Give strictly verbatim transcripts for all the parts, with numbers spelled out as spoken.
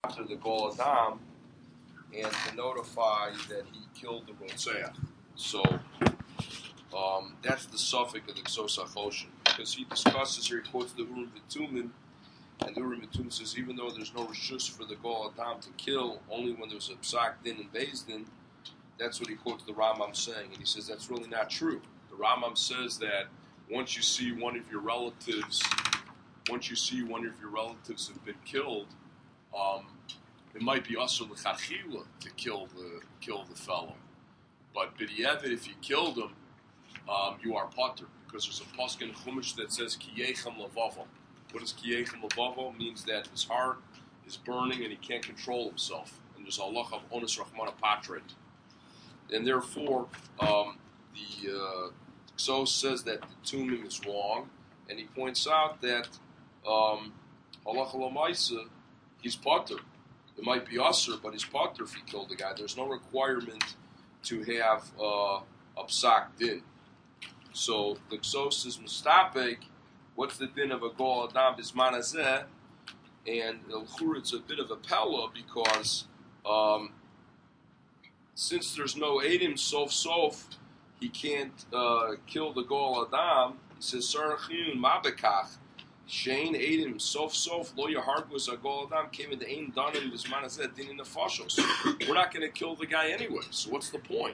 pater the Gol Adam and to notify that he killed the Rotzeach. So um, that's the suffix of the Ksos HaChoshen, because he discusses here, he quotes the Urim V'Tumin, and the Urim V'Tumin says even though there's no reshus for the Gol Adam to kill, only when there's a psak din and beis din, that's what he quotes the Rambam saying, and he says that's really not true. The Rambam says that once you see one of your relatives, once you see one of your relatives have been killed, um, it might be asur l'chachila to kill the kill the fellow, but b'diavad, if you killed him, um, you are pater, because there's a pasuk in Chumash that says kiyechem levavo. What does kiyechem levavo? Means that his heart is burning and he can't control himself, and there's a halacha of onus rachmana patred, and therefore um, the uh, Ksos says that the tumim is wrong, and he points out that um, halacha l'maisa, he's pater. It might be asur, but he's pater if he killed the guy. There's no requirement to have uh, a psak din. So the Ksos is mustapek. What's the din of a Gol Adam bisman hazeh? And l'chur, it's a bit of a pella because um, since there's no edim sof sof, he can't uh, kill the Gol Adam. He says sarachiyun mabekach. Shein edim sof sof lo yahargus a Gol Adam came into ein danim bisman hazeh din in the fashos. We're not going to kill the guy anyway. So what's the point?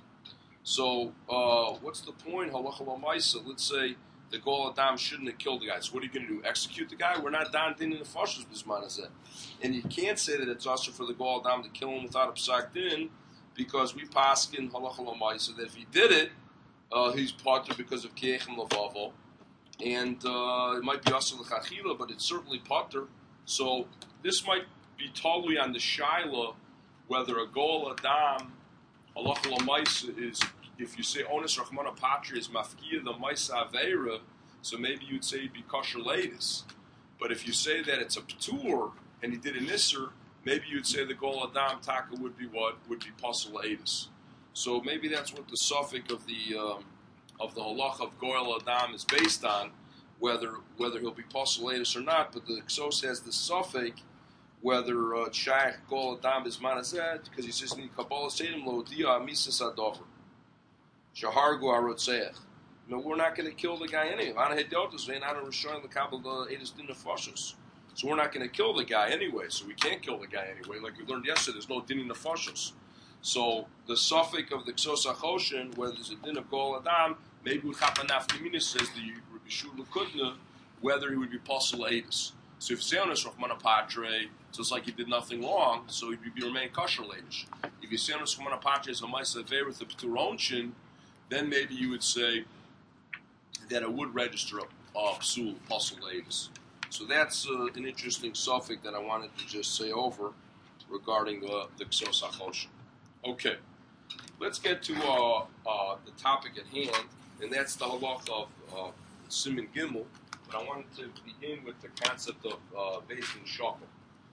So uh, what's the point? Halacha l'maisa. Let's say the Gol Adam shouldn't have killed the guy. So what are you going to do? Execute the guy? We're not dan din in the fashos bisman hazeh. And you can't say that it's asur for the Gol Adam to kill him without a psak din, because we paskin halacha l'maisa that if he did it, uh, he's pater because of kiyechem levavo. And uh, it might be asur l'chachila, but it's certainly pater. So this might be totally on the shaila whether a Gol Adam halacha l'maisa is, if you say onus rachmana patria is mafkia the maisa aveira, so maybe you'd say it'd be kosher ladis. But if you say that it's a ptur and he did an isser, maybe you'd say the Gol Adam taka would be what would be pasul ladis. So maybe that's what the suffix of the um, of the halacha of Gol Adam is based on, whether whether he'll be pasul ladis or not. But the Ksos has the suffix whether uh, shaykh Gol Adam is manazet, because he says in Kabbalah Seidim lo dia misas adover shahargu arotzeach. No, we're not going to kill the guy anyway. Ana hedotus vein ana rishon lekabel edus din nefashos. So we're not going to kill the guy anyway. So we can't kill the guy anyway. Like we learned yesterday, there's no din nefashos. So the suffix of the Ksos HaChoshen, whether there's a din of Gol Adam, maybe with Chapanaf Kamina says the Rabbi Shula Kutna, whether he would be pasul edus. So if Seonis Rachmana Patre, so it's like he did nothing wrong, so he'd be remain kosher ladish. If you Seonis Rachmana Patre is a Maisa Vei with the P'turonshin, then maybe you would say that it would register a uh, psul, pasul ladish. So that's uh, an interesting suffix that I wanted to just say over regarding the, the Ksos HaChoshen. Okay, let's get to uh, uh, the topic at hand, and that's the halach of uh, Siman Gimel. But I wanted to begin with the concept of uh, Beis Din Shakel.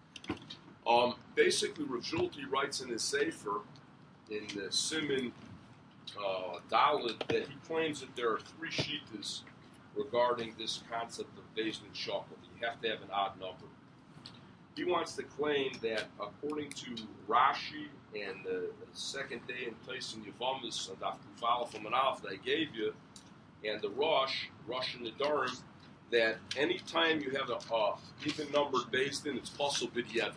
Um, basically, Rav Schulte writes in his Sefer, in the Siman uh, Dalet, that he claims that there are three shittas regarding this concept of Beis Din Shakel. You have to have an odd number. He wants to claim that according to Rashi and the, the second day in place in Yavamis and Daf from an Alf that I gave you, and the Rosh, Rosh and the Durham, that anytime you have a uh, even numbered Beis Din, it's possible b'diavad.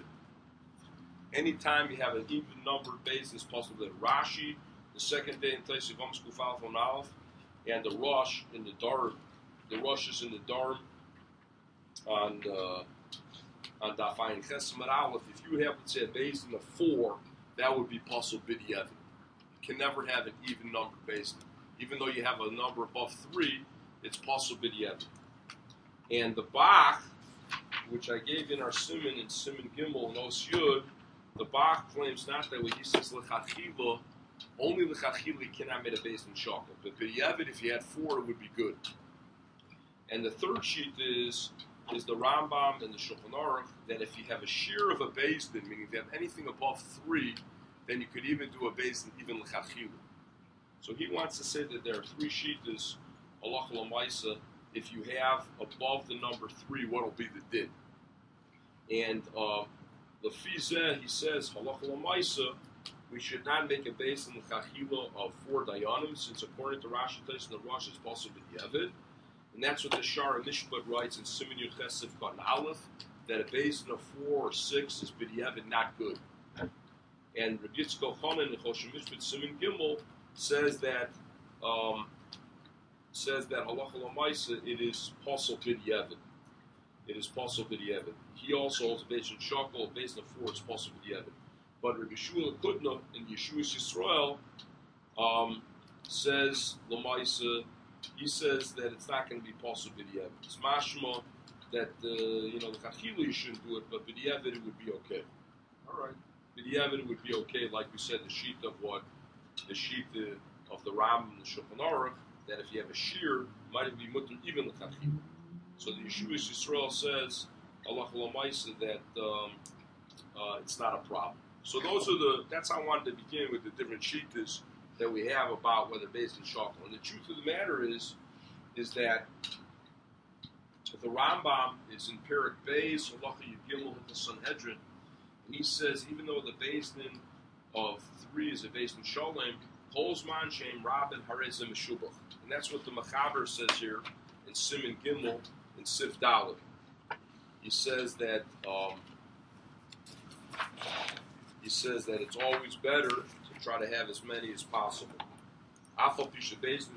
Anytime you have an even numbered Beis Din, it's possible that Rashi, the second day in place of Yavamis Kufal from Alf, and the Rosh in the Durham. The Rosh is in the Durham on uh, on Daf Ayin Ches Amud Aleph. If you have, let's say, a Beis Din of four, that would be possible b'diavad. You can never have an even numbered Beis Din. Even though you have a number above three, it's possible b'diavad. And the Bach, which I gave in our Siman and Siman Gimel and Os Yud, the Bach claims not that when he says l'chachila, only l'chachila cannot make a Beis Din Shakel. But b'diavad, if you had four, it would be good. And the third sheet is is the Rambam and the Shulchan Aruch, that if you have a shear of a Beis Din, meaning if you have anything above three, then you could even do a Beis Din, even l'chachila. So he wants to say that there are three shittas, halacha l'maisa. If you have above the number three, what will be the din? And uh, Lefizeh, he says, halacha l'maisa, we should not make a base in the chachila of four dayanim, since according to Rashi Tais and the Rosh, it's possible b'diavad. And that's what the Shara Mishpat writes in Siman Yud Chesef Katan Aleph, that a basin of four or six is b'diavad not good. And Rabbi Yitzchak Hanan in Choshen Mishpat Siman Gimel says that um, says that halacha l'maisa it is possible b'diavad. It is possible b'diavad. He also holds a basin shakel, a basin of four is possible b'diavad. But Rabbi Shmuel Kutna in Yeshuas Yisrael um, says l'maisa. He says that it's not going to be possible b'diavad. It's mashma that uh, you know the chachila you shouldn't do it, but b'diavad it would be okay. All right, b'diavad it would be okay, like we said, the sheet of what the sheet uh, of the Ram and the Shulchan Aruch, that if you have a shear, might it be mutter even the chachila. So the Yeshuas Yisrael says Allah l'maisa that um, uh, it's not a problem. So those are the. That's how I wanted to begin with the different shittas that we have about whether based in shakel. And the truth of the matter is, is that the Rambam is in Perek Beis Halacha Yud Gimel with the Sanhedrin, and he says even though the basin of three is a basin sholem, Kolzman Shem Rabin Harezim Meshubach, and that's what the Mechaber says here in Siman Gimel in Sif Dalet. He says that. Um, He says that it's always better to try to have as many as possible. It's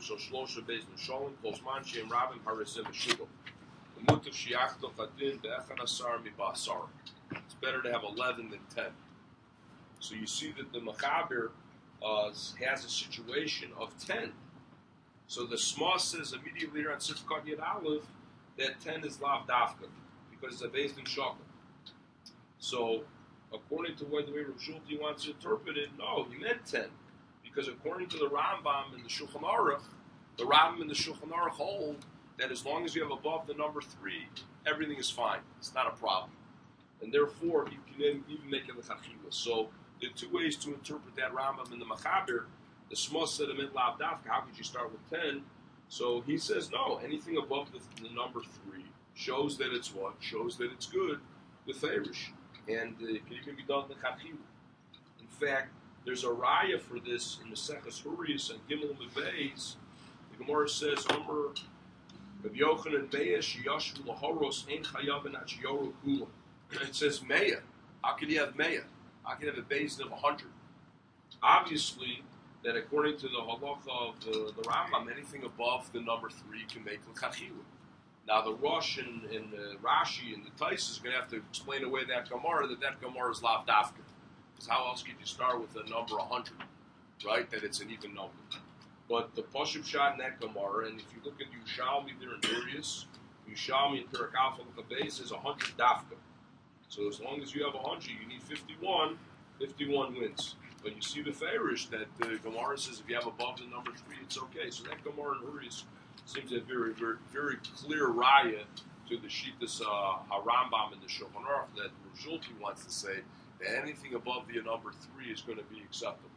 better to have eleven than ten. So you see that the Mechaber uh, has a situation of ten. So the Sma says immediately here on Sifkat Yad Aleph that ten is Lav Dafka because it's a based in Shakel. So according to what the way Rav Schulte wants to interpret it, no, he meant ten. Because according to the Rambam and the Shulchan Aruch, the Rambam and the Shulchan Aruch hold that as long as you have above the number three, everything is fine. It's not a problem. And therefore, you can even make it a chachila. So there are two ways to interpret that Rambam and the Mechaber. The Shmos said in Lav Dafka, how could you start with ten? So he says, no, anything above the, the number three shows that it's what? Shows that it's good with Farish. And uh, it can even be done in the chachila. In fact, there's a raya for this in the Seches Hurrius and Gimel Mebeis. The Gemara says, "Omer Rabbi Yochanan Meya sheyashvu lahoros ein chayav and yoru kula." It says Meya. How could you have Meya? How could you have a basin of a hundred? Obviously, that according to the halacha of the, the Rambam, anything above the number three can make l'chachila. Now the Rosh and, and uh, Rashi and the Tais is going to have to explain away that Gemara, that that Gemara is Lav Dafka. Because how else could you start with a number one hundred, right? That it's an even number. But the Pashup Shad in that Gemara, and if you look at Yushalmi there in Urias, Yushalmi in Perek Alpha L'Chabez is one hundred Dafka. So as long as you have one hundred, you need fifty-one, fifty-one wins. But you see the Farish that the Gemara says if you have above the number three, it's okay. So that Gemara in Urias seems a very, very, very clear raya to the Shittas uh, Harambam and the Shulchan Aruch that Rav Schulte wants to say that anything above the number three is going to be acceptable.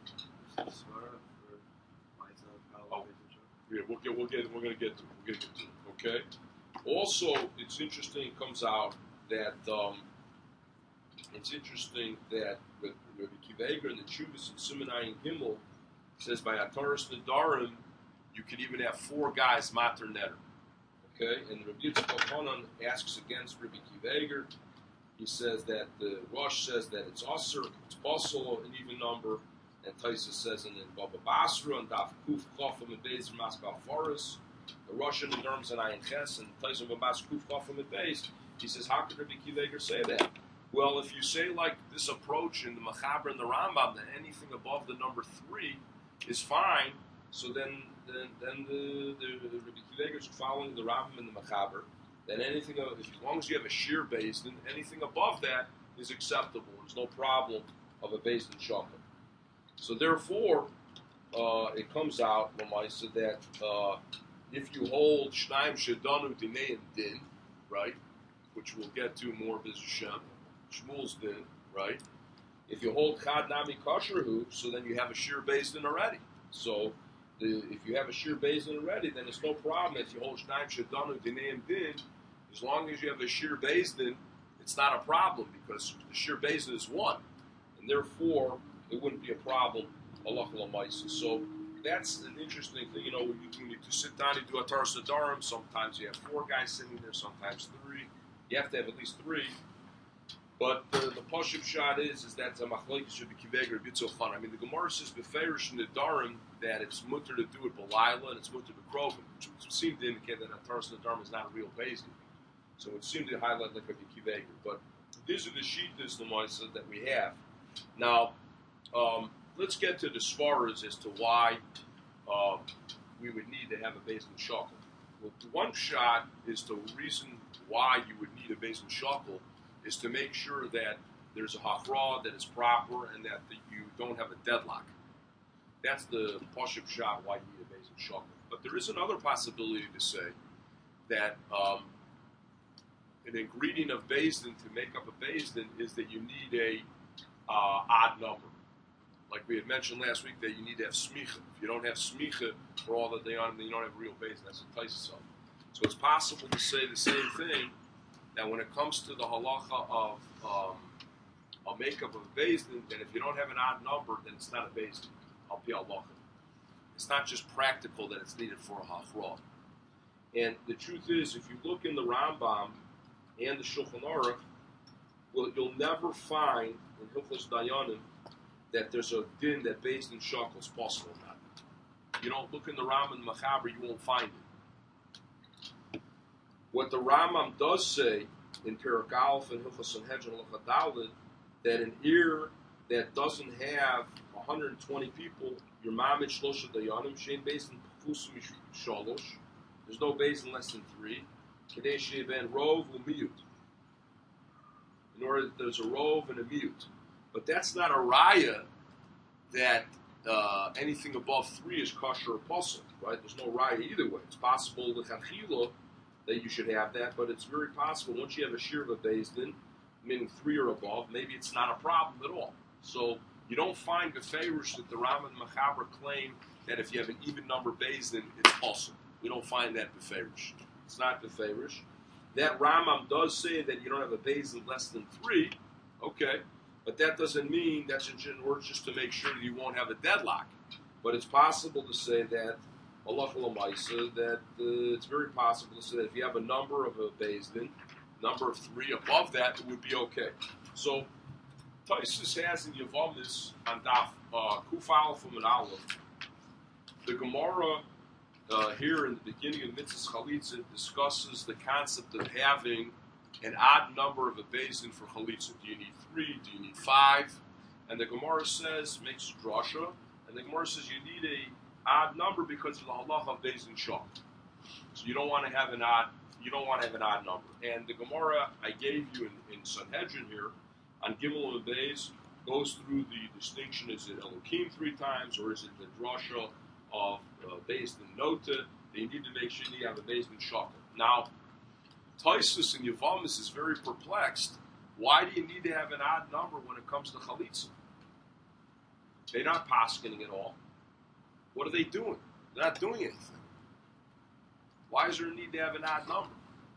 Oh, yeah, we'll get, we'll get, we're going to get to, we're going to get to it. Okay. Also, it's interesting. It comes out that um, it's interesting that with Rabbi Akiva Eiger and the Chuvas and Simonai and Gimel says by Ataris Nadarim, you can even have four guys mater netter. Okay? And Rabbi Yitzchak Hanan asks against Rabbi Akiva Eiger. He says that the Rosh says that it's Asr, it's possible, an even number. And Taisa says in Baba Basra and Daf Kuf Chafam and Beis Maskal Forest. The Russian and Derms and Ayin Ches and Taisa Baba Basra Kuf Chafam and Beis. He says, how could Rabbi Akiva Eiger say that? Well, if you say like this approach in the Mechaber and the Rambam, that anything above the number three is fine, so then then, then the, the, the Rabbi Akiva Eiger is following the Rambam and the Mechaber, then anything, as long as you have a sheer base, then anything above that is acceptable. There's no problem of a base in Shulchan. So therefore, uh, it comes out, Lamaisa, that uh, if you hold Shnaim Shadanu Dinei and Din, right, which we'll get to more B'ez Hashem, Shmuel's Din, right, if you hold Chad Nami Kasherhu, so then you have a sheer base din already. So the, if you have a sheer base din already, then it's no problem if you hold Shnaim Shadanu Dinei and Din, as long as you have a sheer base din, it's not a problem because the sheer basin is one, and therefore it wouldn't be a problem. Allah So that's an interesting thing. You know, when you, when you sit down and do a Taras Nadarim, sometimes you have four guys sitting there, sometimes three. You have to have at least three. But uh, the Pashim shot is is that the Machlokes should be Kiveg or Bitzel Fun. I mean, the Gemara says Beferish in the Darim that it's mutter to do it Belila and it's mutter to Krovim, which would seem to indicate that a Taras Nadarim is not a real Bezdin. So it seemed to highlight like a Kiveg. But these are the Shittas, the Moisa, that we have. Now, um, let's get to the Svaras as to why uh, we would need to have a Bezdin Shakel. Well, one shot is the reason why you would need a Bezdin Shakel is to make sure that there's a hafra, that it's proper, and that the, you don't have a deadlock. That's the Pashib shot why you need a Bezdin Shakel. But there is another possibility to say that um, an ingredient of Bezdin to make up a Bezdin is that you need a uh, odd number. Like we had mentioned last week, that you need to have smicha. If you don't have smicha for all that they are, then you don't have real Bezdin. That's what Tais itself. So it's possible to say the same thing. That when it comes to the halacha of um, a makeup of a Bezdin, then if you don't have an odd number, then it's not a Bezdin. Al pi halacha. It's not just practical that it's needed for a hafra. And the truth is, if you look in the Rambam and the Shulchan Aruch, well, you'll never find in Hilchos Dayanim that there's a din that Bezdin shakel is possible or not. You don't look in the Rambam and Machaber, you won't find it. What the Rambam does say in Perek Aleph and Hilchos Sanhedrin Halacha Daled, that an ear that doesn't have one hundred twenty people, your mamid shlosha dayanim shein beis in pufusum shalosh. There's no beis in less than three. Kadei sheben rov u'miyut. In order that there's a rov and a miyut, but that's not a raya that uh, anything above three is kosher or possible, right? There's no raya either way. It's possible the chachila that you should have that, but it's very possible once you have a shir of a Bezdin, meaning three or above, maybe it's not a problem at all. So you don't find Beferish that the Ram and Machaber claim that if you have an even number Bezdin, it's possible. We don't find that Beferish. It's not Beferish. That Rambam does say that you don't have a Bezdin less than three, okay, but that doesn't mean that's in order just to make sure that you won't have a deadlock. But it's possible to say that Allah that uh, it's very possible to say that if you have a number of a Bezdin, number of three above that, it would be okay. So, Taisus has in Yavamis on Daf uh, Kuf Aleph and Aleph, the Gemara uh, here in the beginning of Mitzvah Chalitza discusses the concept of having an odd number of a Bezdin for Chalitza. Do you need three? Do you need five? And the Gemara says, makes drasha, and the Gemara says you need a odd number because of the halacha of Bezdin Shak. So you don't want to have an odd, you don't want to have an odd number. And the Gemara I gave you in, in Sanhedrin here on Gimel and Beis goes through the distinction: is it Elokim three times, or is it the drasha of uh, Bezdin Nota? That you need to make sure you have a Bezdin Shak. Now, Taisus and Yavamis is very perplexed. Why do you need to have an odd number when it comes to Chalitza? They're not paskening at all. What are they doing? They're not doing anything. Why is there a need to have an odd number?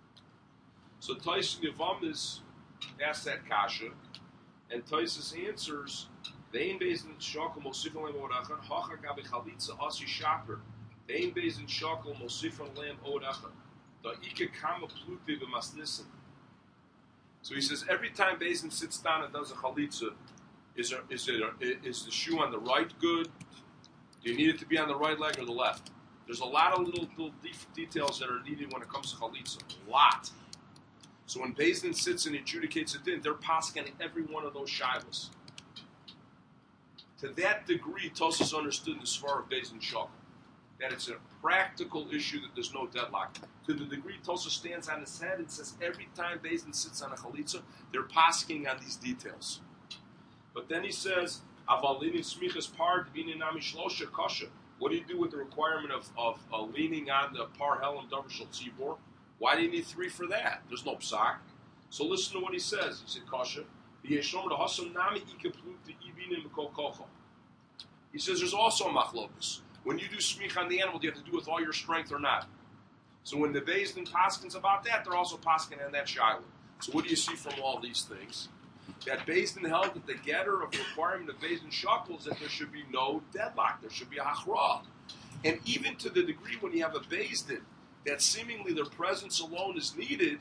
So Taisus Yavamis asks that kasha, and Taisus answers, Vein Bezdin Shakel Mosifan Lam Odachan, Hacha Gabi Chalitza Asi Shaper. Vein Bezdin Shakel Mosifan Lam Odachan. The Ika Kama Pluti B'Masnissen. So he says, every time Bezdin sits down and does a Chalitza, is, there, is, it a, is the shoe on the right good? Do you need it to be on the right leg or the left? There's a lot of little, little de- details that are needed when it comes to Chalitza. A lot. So when Bezdin sits and adjudicates a din, they're pasking every one of those shilas. To that degree, Tosas understood the svar of Bezdin Shakel, that it's a practical issue that there's no deadlock. To the degree Tosas stands on his head and says every time Bezdin sits on a Chalitza, they're pasking on these details. But then he says, Avalini smichas par dvinin amishlosha kasha. What do you do with the requirement of, of uh, leaning on the par helam davarshal tzibor? Why do you need three for that? There's no psak. So listen to what he says. He said kasha. He says there's also a machlokus. When you do smich on the animal, do you have to do it with all your strength or not? So when the Bezdin paskins about that, they're also paskin on that shiloh. So what do you see from all these things? That Beis Din held that the getter of the requirement of Beis Din shakals that there should be no deadlock, there should be a hachra. And even to the degree when you have a Beis Din that seemingly their presence alone is needed,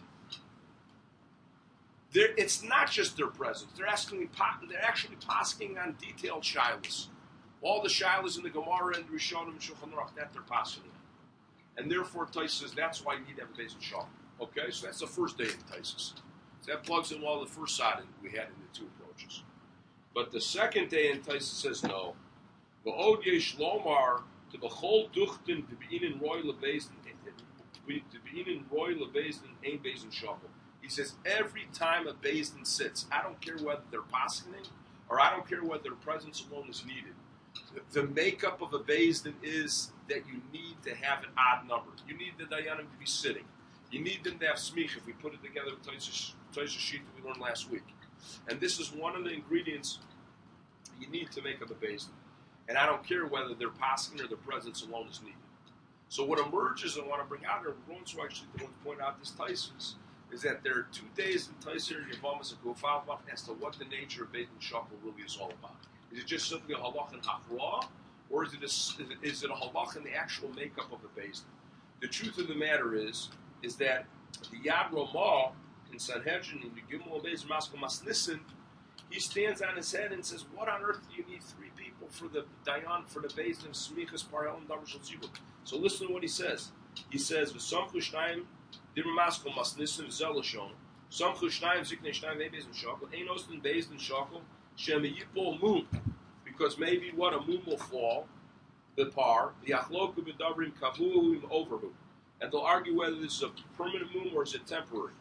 it's not just their presence. They're asking, they're actually posking on detailed shilas. All the shilas in the Gemara and Rishonim and Shulchan Aruch, that they're posking on. And therefore, Tais says that's why you need to have a Beis Din shakal. Okay, so that's the first day in Taisus. So that plugs in all the first side we had in the two approaches. But the second day in Taisus says no. V'od yesh lomar to b'chol duchten to be in roy lebeis to be in roy lebeis and ein beis din shakal. He says every time a beis din sits, I don't care whether they're paskening or I don't care whether their presence alone is needed. The makeup of a beis din is that you need to have an odd number. You need the dayanim to be sitting. You need them to have smich if we put it together with Taisa sheet that we learned last week. And this is one of the ingredients you need to make up a beis din. And I don't care whether they're passing or their presence alone is needed. So what emerges I want to bring out, or we're going to actually want to point out this Taisus, is that there are two days in Taisa and Yavamas and Gofal as to what the nature of Beis Din shakal really is all about. Is it just simply a halach and hafra, or is it a, is it a halach in the actual makeup of the beis din? The truth of the matter is, is that the Yad Ramah in Sanhedrin, in the Gimel Beis Maskal Masnissen, he stands on his head and says, what on earth do you need three people for the Dayan, for the Beis Din, Smichas, Parel, and Davar Shel Zibur? So listen to what he says. He says, V'samchu shnayim, Dimmer Maskal Masnissen, Zelashon, Samchu shnayim, Ziknei shnayim, Beis Din Shakal, Ein Ostin Beis Din Shakal, Shem Yipol Mum, because maybe what, a mum will fall, the par, the Achloku B'davrim Kavuim Overhu. And they'll argue whether this is a permanent mum or is it temporary.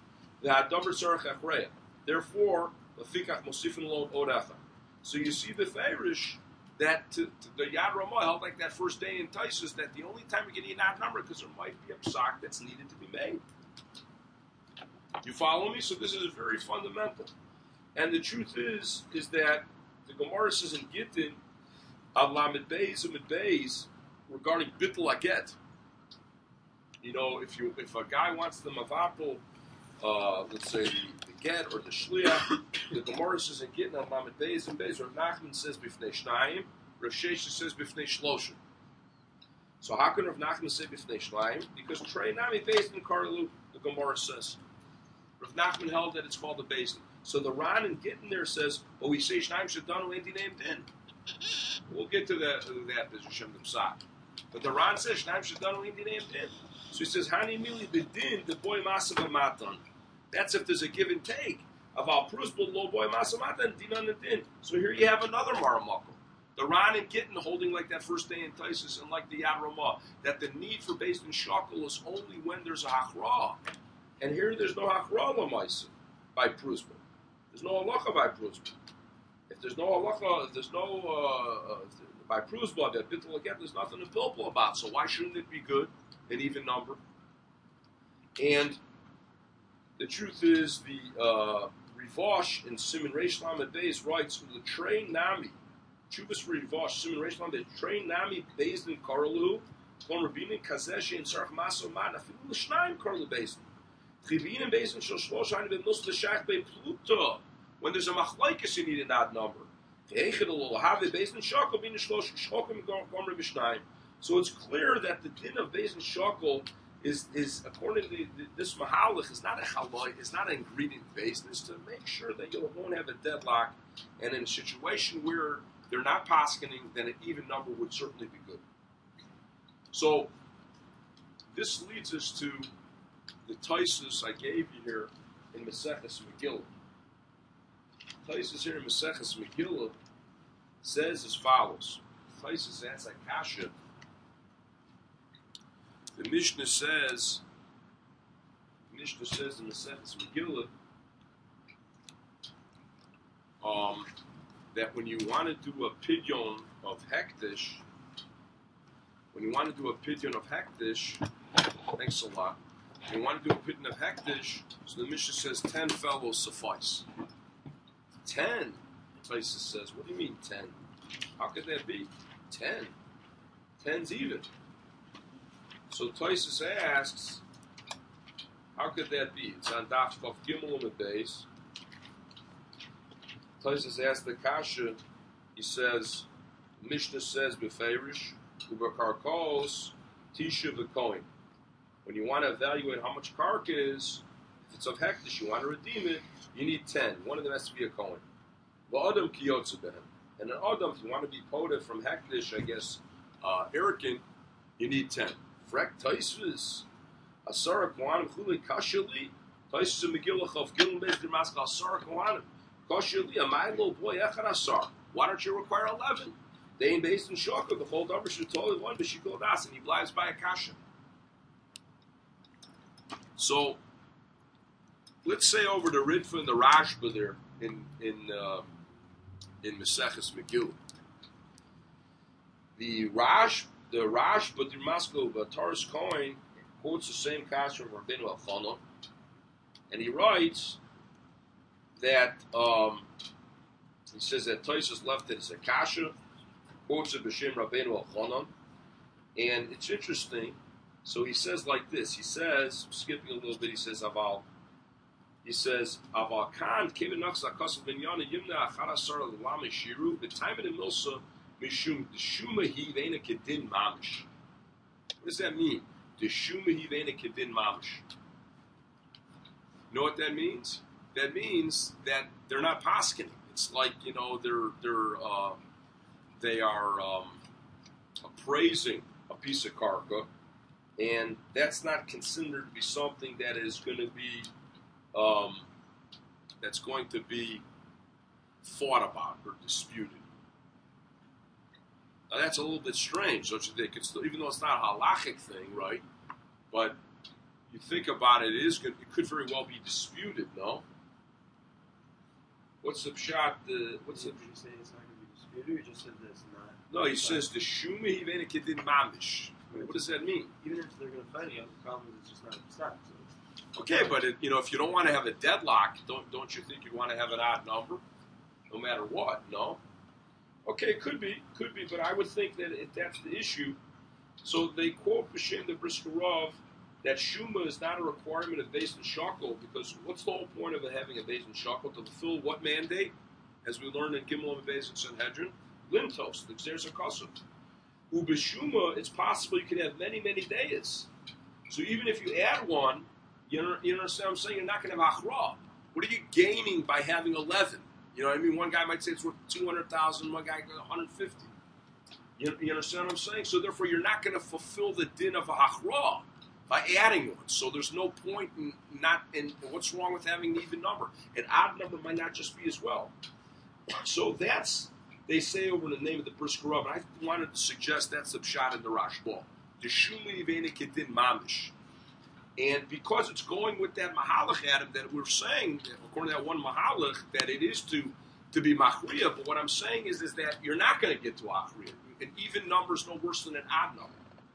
Therefore, so you see the Farish that to, to the Yad Ramah held like that first day in Taisus that the only time we can eat an odd number because there might be a psak that's needed to be made. You follow me? So this is very fundamental. And the truth is, is that the Gemara says in Gittin, Allah Midbeis and Midbeis, regarding Bittul Aget. You know, if you if a guy wants the mavatul, uh, let's say the, the get or the shliach, the Gemara says in Gittin on Lamed Beis and Beis, or Nachman says b'fnei shnayim, Rav Shesha says b'fnei shloshim. So how can Rav Nachman say b'fnei shnayim? Because Trei Nami Beis Din Karlu, the Gemara says. Rav Nachman held that it's called the Beis Din. So the Ran in Gittin there says, oh, we say shnayim shadanu ain't named in. We'll get to that to that as Hashem Demsak. But the Ran says shnayim shadanu ain't named in. So he says, Hani mili bedin, the boy masav matan. That's if there's a give and take. Of al prusbul lo boy masav matan, dinan and din. So here you have another maramakum. The Ran and Gittin holding like that first day in Taisus and like the Yad Ramah, that the need for Beis Din shakal is only when there's a hachra. And here there's no hachra l'maisa by prusbul. There's no halacha by prusbul. If there's no halacha, if there's no, uh, uh, by prusbul, that bittul again, there's nothing to pilpul about. So why shouldn't it be good? An even number. And the truth is, the uh, Rivosh in Siman Reish Lamed Beis writes, "L'trei nami, Chuvas Rivosh Siman Reish Lamed Trei nami Beis Din Karlu, Kon Rabinin Kazesh in Sarach Maso Man Afilu L'Shnayim Karlu Beis Din, Chivinin Beis Din Shel Shlosh Hainu B'Nus L'Shach Bei Pluto. When there's a machlokes, you need an odd number. Ve'echad L'Lo Have Beis Din Shakal Bin Shlosh Shchokim Kon Rabbi Shnayim." So it's clear that the din of Beis Din shakal is, is according to the, the, this mahalach, is not a haloi, it's not an ingredient based. It's to make sure that you won't have a deadlock, and in a situation where they're not paskening, then an even number would certainly be good. So this leads us to the Taisus I gave you here in Maseches Megillah. Taisus here in Maseches Megillah says as follows. Taisus asks Akasha. The Mishnah says, the Mishnah says in the Maseches Megillah, um, that when you want to do a pidyon of hektish, when you want to do a pidyon of hektish, thanks a lot. When you want to do a pidyon of hektish, so the Mishnah says ten fellows suffice. Ten, Taisus says. What do you mean ten? How could that be? Ten. Ten's even. So Taisus asks, How could that be? It's on Daf Chav Gimel and Beis. Tosfos asked the Kasha. He says, Mishnah says beferish uberkarkos tisha v'koin. When you want to evaluate how much karka is, if it's of hektish, you want to redeem it, you need ten. One of them has to be a kohen. V'adam kiyotze behem. And an adam, if you want to be poda from hektish, I guess, uh, Erikin, you need ten. Frek Tosfos. Asara Kohanim Chuli Kashili, Tosfos and Megillah Chav Gimel Beis D'Maskal Asara Kohanim Kashili a Milo boy Echad Asar. Why don't you require eleven? They ain't based in Shaka. The whole number should totally one, but she called us, and he blives by a kasha. So let's say over the Ritva and the Rashba there in in uh, in Maseches Megillah. The Rash the Rashba D'Maskal Bataris Coin quotes the same kasha from Rabbeinu Elchanan, and he writes that um, he says that Tosfos left it as a kasha, quotes it b'shem Rabbeinu Elchanan, and it's interesting. So he says like this. He says, skipping a little bit, he says aval. He says aval kan kevin naksa kasav binyana yimna achara sar l'lam shiru the time of the milsa mishum the shuma he veina kedin mamish. What does that mean? The shuma hivena kedin mamish. You know what that means? That means that they're not paskening. It's like, you know, they're they're uh, they are um, appraising a piece of karka, and that's not considered to be something that is going to be um, that's going to be fought about or disputed. Now that's a little bit strange, don't you think? It's, even though it's not a halachic thing, right? But you think about it, it is good. It could very well be disputed, no? What's the pshat? The what's Did the? you say it's not going to be disputed, or you just said that it's not? No, he says the shuma hivena kedin mamish. What does that mean? Even if they're going to fight it, the problem is it's just not a stop. So Okay, but it, you know, if you don't want to have a deadlock, don't don't you think you want to have an odd number, no matter what? No. Okay, it could be, could be, but I would think that if that's the issue. So they quote B'Shem the Briskerov that Shuma is not a requirement of Beis and Shakel, because what's the whole point of it having a Beis and Shakel? To fulfill what mandate? As we learned in Gimel and Beis and Sanhedrin, Lintos, the Xeris HaKosov. Ubeshuma, it's possible you can have many, many days. So even if you add one, you know, you understand what I'm saying? You're not going to have Achra. What are you gaining by having eleven? You know what I mean? One guy might say it's worth two hundred thousand, one guy one hundred fifty. You, you understand what I'm saying? So therefore, you're not going to fulfill the din of a hachra by adding one. So there's no point in not. In what's wrong with having an even number? An odd number might not just be as well. So that's they say over in the name of the Brisker Rav, and I wanted to suggest that's the pshat in the Rashba. The Shuli Vena Kedin Mamish, and because it's going with that mahalach Adam that we're saying, according to that one mahalach, that it is to to be machriya. But what I'm saying is, is that you're not going to get to achriya. An even number is no worse than an odd number.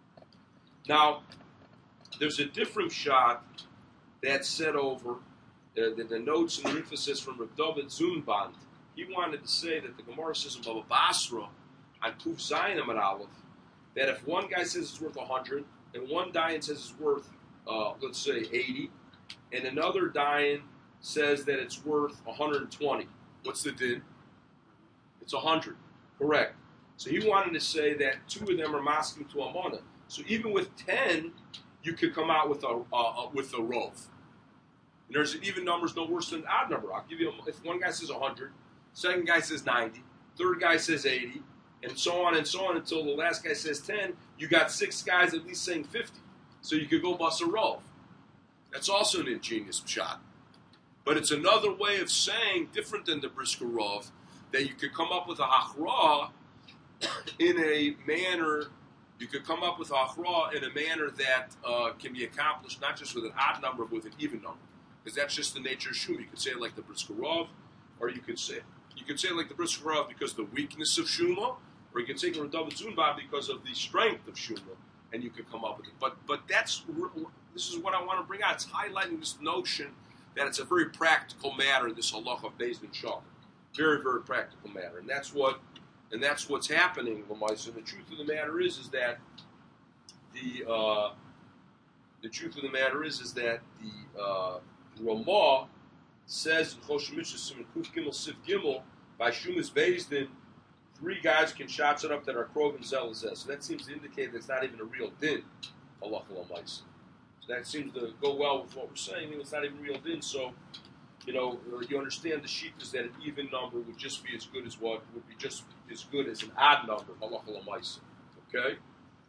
Now, there's a different shot that's said over uh, the, the notes and the emphasis from Reb David Zunband. He wanted to say that the Gemara says in Baba Basra on Kuf Zayin Amar Aleph that if one guy says it's worth one hundred and one Dayan says it's worth, uh, let's say, eighty, and another Dayan says that it's worth one hundred twenty, what's the din? It's one hundred, correct. So he wanted to say that two of them are masking to Amana. So even with ten, you could come out with a uh, with a rov. And there's an even number is no worse than an odd number. I'll give you a, if one guy says one hundred, second guy says ninety, third guy says eighty, and so on and so on until the last guy says ten. You got six guys at least saying fifty. So you could go bust a rov. That's also an ingenious shot. But it's another way of saying, different than the Brisker Rov, that you could come up with a hachra in a manner, you could come up with a hachra in a manner that uh, can be accomplished not just with an odd number, but with an even number. Because that's just the nature of Shuma. You could say it like the Brisker Rov, or you could say you could say it like the Brisker Rov because of the weakness of Shuma, or you could say it like David Zunba because of the strength of Shuma, and you could come up with it. But but that's this is what I want to bring out. It's highlighting this notion that it's a very practical matter in this halacha based in Shach. Very, very practical matter. And that's what and that's what's happening, Lamais. And the truth of the matter is is that the uh, the truth of the matter is, is that the uh, Ramah says in Choshen Mitzvah in Kuf Gimel Sif Gimel by Shumas Bezdin, three guys can shots it up that are Krov and Zelazeh. So that seems to indicate that it's not even a real din. Allah Almighty. So that seems to go well with what we're saying. It's not even real din. So, you know, you understand the sheet is that an even number would just be as good as what would be just as good as an odd number. Allah Almighty. Okay.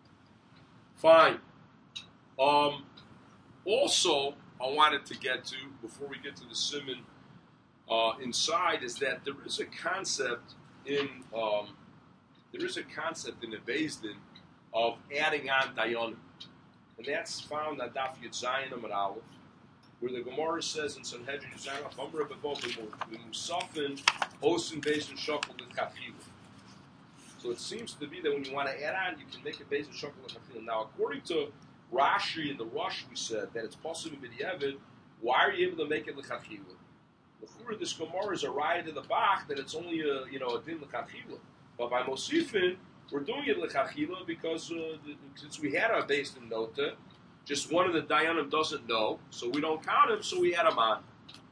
Fine. Um, also, I wanted to get to, before we get to the Simon uh, inside, is that there is a concept in, um, there is a concept in the Beis Din of adding on Dayanim. And that's found on Daf Yud Zayin Amud Aleph, where the Gemara says in Sanhedrin Yud Zayin Aleph, Amr Bevo B'Musafin Osin Beis and Shokol L'Chachilu. So it seems to be that when you want to add on, you can make it Beis and Shokol L'Chachilu. Now, according to Rashi and the Rosh, we said that it's possible b'diavad. Why are you able to make it l'chachila? L'chura, this Gemara is a riot in the Bach that it's only a you know a din l'chachila. But by Mosifin, we're doing it l'chachila because uh, the, since we had our base in Nota, just one of the Dayanim doesn't know, so we don't count him, so we add him on.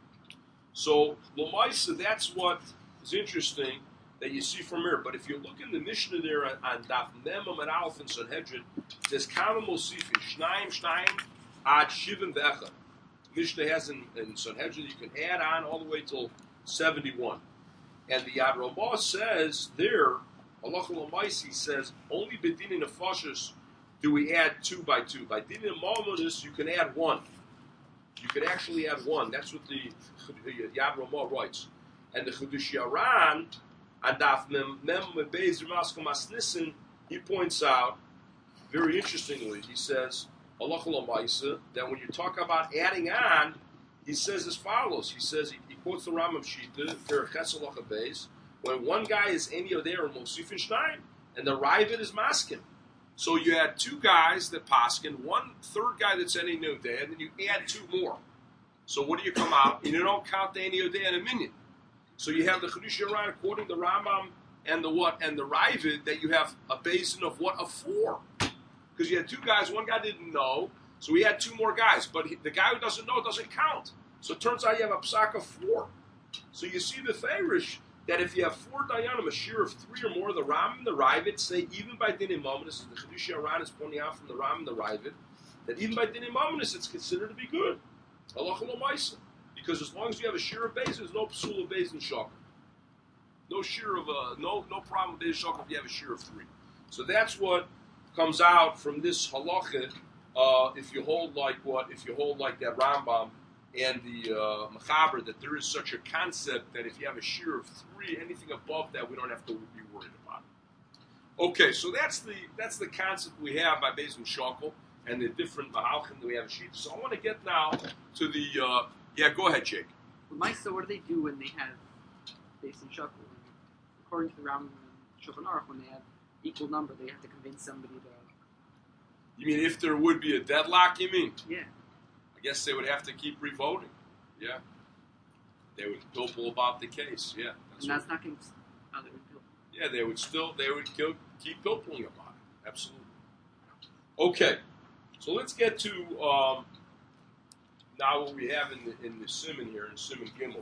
So l'maisa, that's what is interesting that you see from here. But if you look in the Mishnah there on, on Daf Mem Amud Aleph in Sanhedrin, it says Kama Mosifin Shnayim Shnayim Ad Shivim Ve'echad. Mishnah has in, in Sanhedrin you can add on all the way till seventy-one, and the Yad Ramah says there, Allah L'Maisi says only B'dinin Nefashos do we add two by two. By Dinin Malmonus you can add one. You can actually add one. That's what the Yad Ramah writes, and the Chedush Yaran. And Daf Mem Mem Beis Ramaskom Asnisin, he points out very interestingly. He says Allah L'Maisa that when you talk about adding on, he says as follows. He says he, he quotes the Rambam Shita Perches Halacha Beis when one guy is Eni Oder and Mosifin Shnayim, and the Ravid is Maskin. So you had two guys that Paskin, one third guy that's Eni Oder, and then you add two more. So what do you come out? And you don't count the Eni Oder in a minyan. So you have the Chedush Yaran according to Rambam and the what and the Ravid that you have a basin of what of four, because you had two guys. One guy didn't know, so we had two more guys. But he, the guy who doesn't know doesn't count. So it turns out you have a psak of four. So you see the Farish that if you have four Dayanim, a shear of three or more, the Ram and the Ravid say even by Din Imaminus, the Chedush Yaran is pointing out from the Ram and the Ravid that even by Din Imaminus it's considered to be good. Allah L'Maisa. Because as long as you have a shear of base, there's no psul of base and shakal. No shear of uh, no no problem with base and shakal if you have a shear of three. So that's what comes out from this halacha. Uh, if you hold like what? If you hold like that Rambam and the uh, Mechaber, that there is such a concept that if you have a shear of three, anything above that, we don't have to be worried about it. Okay, so that's the that's the concept we have by base and shakal and the different mahalchim that we have a sheet. So I want to get now to the. Uh, Yeah, go ahead, Jake. Well, Maisa, what do they do when they have base and shakal? According to the Rambam and Shulchan Aruch, when they have equal number, they have to convince somebody to. You mean if there would be a deadlock? You mean? Yeah. I guess they would have to keep revoting. Yeah. They would pilpul about the case. Yeah. That's and that's not going to. Oh, they would pilpul. Yeah, they would still. They would kill, keep pilpuling about it. Absolutely. Okay, so let's get to. Um, Now what we have in the, in the Simon here, in Simon Gimel,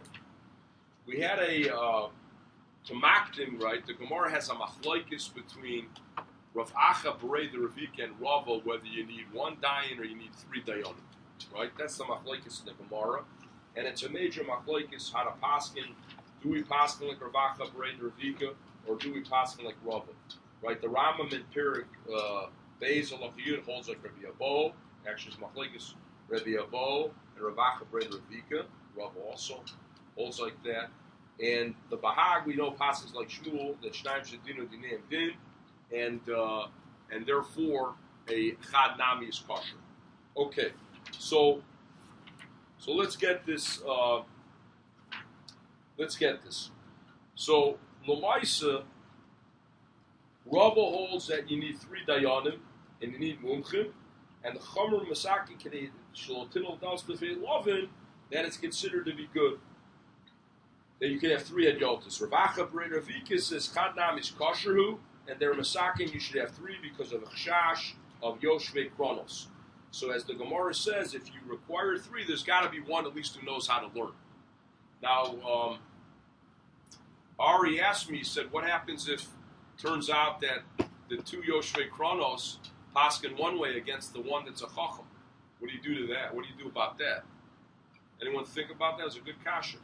we had a, uh, to Makdim, right, the Gemara has a machlokes between Rav Acha, Berei, the Ravika, and Rava, whether you need one dayan or you need three dayanim, right? That's the machlokes in the Gemara, and it's a major machlokes, how to paskin, do we paskin like Rav Acha, Berei, the Ravika, or do we paskin like Rava, right? The Rambam in Pirik, uh, Beis Alachiyud holds like Rabbi Abo, actually it's machlokes, Rabbi Abo, and Rav Acha Ber Ravika, Rav also holds like that. And the Bahag, we know passes like Shmuel, that Shnaim Shadinu Dinim Din, and uh, and therefore a Chad Nami is kosher. Okay, so so let's get this. Uh, let's get this. So L'Maisa, Rava holds that you need three dayanim and you need mumchim, and the Chomer Masakin Kedei Shalotinol Das B'Fei Lovin, that is considered to be good. That you can have three adultus. Rav Acha Berei Ravika says Chad Nam is kosherhu, and they're Masakin you should have three because of a chashash of Yoshvei Kronos. So as the Gemara says, if you require three, there's got to be one at least who knows how to learn. Now, um, Ari asked me, he said, what happens if it turns out that the two Yoshvei Kronos paskin one way against the one that's a Chacham? What do you do to that? What do you do about that? Anyone think about that? It's a good kasha.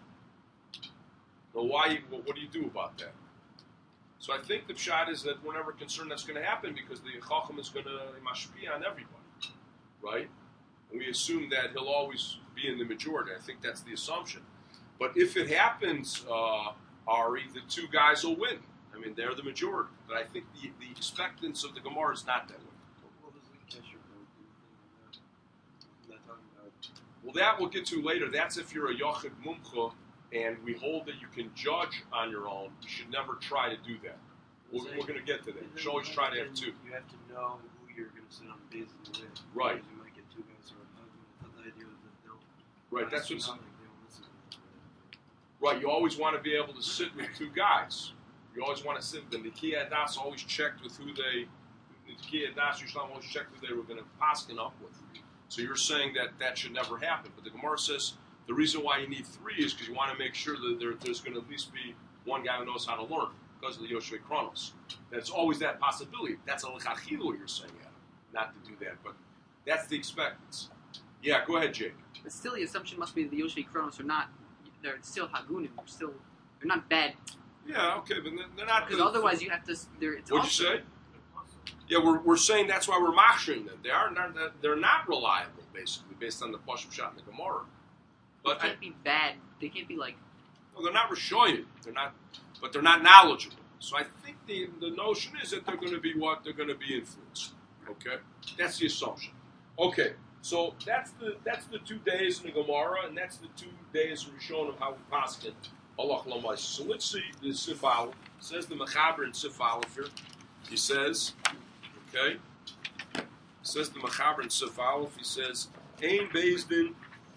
Now, why? What do you do about that? So I think the pshat is that we're never concerned that's going to happen because the Chacham is going to mashpia on everybody, right? And we assume that he'll always be in the majority. I think that's the assumption. But if it happens, uh, Ari, the two guys will win. I mean, they're the majority. But I think the, the expectance of the Gemara is not that way. What was the Kesher vote? I'm not talking about. Well, that we'll get to later. That's if you're a Yochid Mumcha, and we hold that you can judge on your own. You should never try to do that. We're, we're going to get to that. You should always try to have two. You have to know who you're going to sit on the base of the way. Right. You might get two guys who are not. I thought the idea was that they'll. Right, that's what's... Like they don't listen to them. Right, you always want to be able to sit with two guys. You always want to sit with them. The Kiyah Das always checked with who they, the Kiyah Das Yishlam always checked who they were going to paskin up with. So you're saying that that should never happen. But the Gemara says the reason why you need three is because you want to make sure that there, there's going to at least be one guy who knows how to learn because of the Yoshvei Kronos. That's always that possibility. That's a l'chachila what you're saying, Adam, not to do that. But that's the expectancy. Yeah, go ahead, Jake. But still, the assumption must be that the Yoshvei Kronos are not, they're still Hagunim, they're still, they're not bad. Yeah, okay, but they're not... Because otherwise you have to, they're, it's What'd also, you say? Yeah, we're, we're saying that's why we're machshering them. They are not, they're not reliable, basically, based on the Pashim Shot and the Gemara. But they can't be bad, they can't be like... No, they're not Rishoyim. They're not, but they're not knowledgeable. So I think the, the notion is that they're going to be what? They're going to be influenced. Okay? That's the assumption. Okay, so that's the that's the two days in the Gemara, and that's the two days in Rishon of how we paskin Allah Lamais. So let's see the Sif Aleph. It says the Mechaber in Sif Aleph here. He says, okay, he says the Mechaber in Sif Aleph, he says, Ein Bezdin,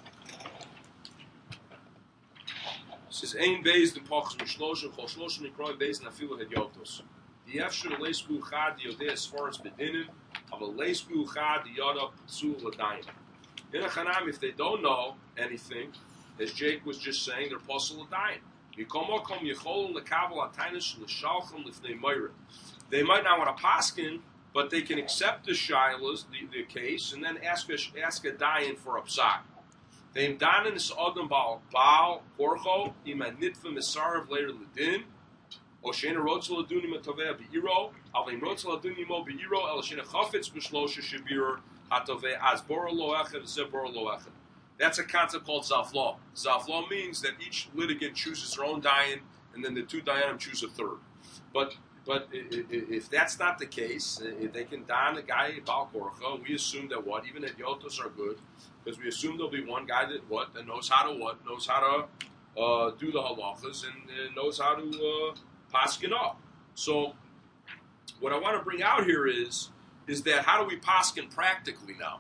he says, Ein Bezdin Pachas Mishloshim, Chol Shloshim Nikroy Bezdin Afilu Hedyotos. The Efshur Leisbu Chad Yodeh as far as Bedinin, of a Leisbu Chad Yodah Ptsul Ladayim. In a Chanam, if they don't know anything, as Jake was just saying, they're Ptsul Ladayim. They might not want to paskin, but they can accept the shilas, the, the case, and then ask a, ask a dayan for a psak. They danin is adam bal bal korcho ima nitva misarav later ledin. Oshena rotzel adunim atoveh beiro. Avlein rotzel adunim mo beiro. El shena chafetz b'shlosha shebir hatoveh as boro lo echad zeboro lo echad. That's a concept called Zaflaw. Zaflaw means that each litigant chooses their own dayan, and then the two dayanim choose a third. But but if that's not the case, if they can dayan a guy Bal Korcha, we assume that what? Even that Yotos are good, because we assume there'll be one guy that what? That knows how to what? Knows how to uh, do the halachas and uh, knows how to uh, paskin up. So what I want to bring out here is, is that how do we paskin practically now?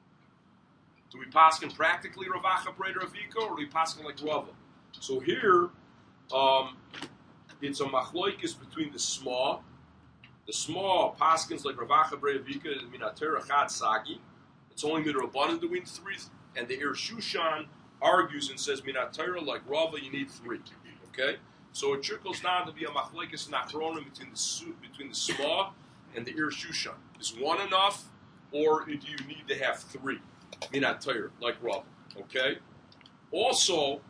Do we paskin practically Ravacha Breder Avika, or do we paskin like Rava? So here, um, it's a machloikis between the small. The small paskins like Ravacha Breder Avika, Minater Achad Sagi. It's only midrabanan doing three, and the Ir Shushan argues and says Minater like Rava, you need three. Okay, so it trickles down to be a machloikis nachronim between the between the small and the Ir Shushan. Is one enough, or do you need to have three? Minat Torah, like Rav. Okay? Also,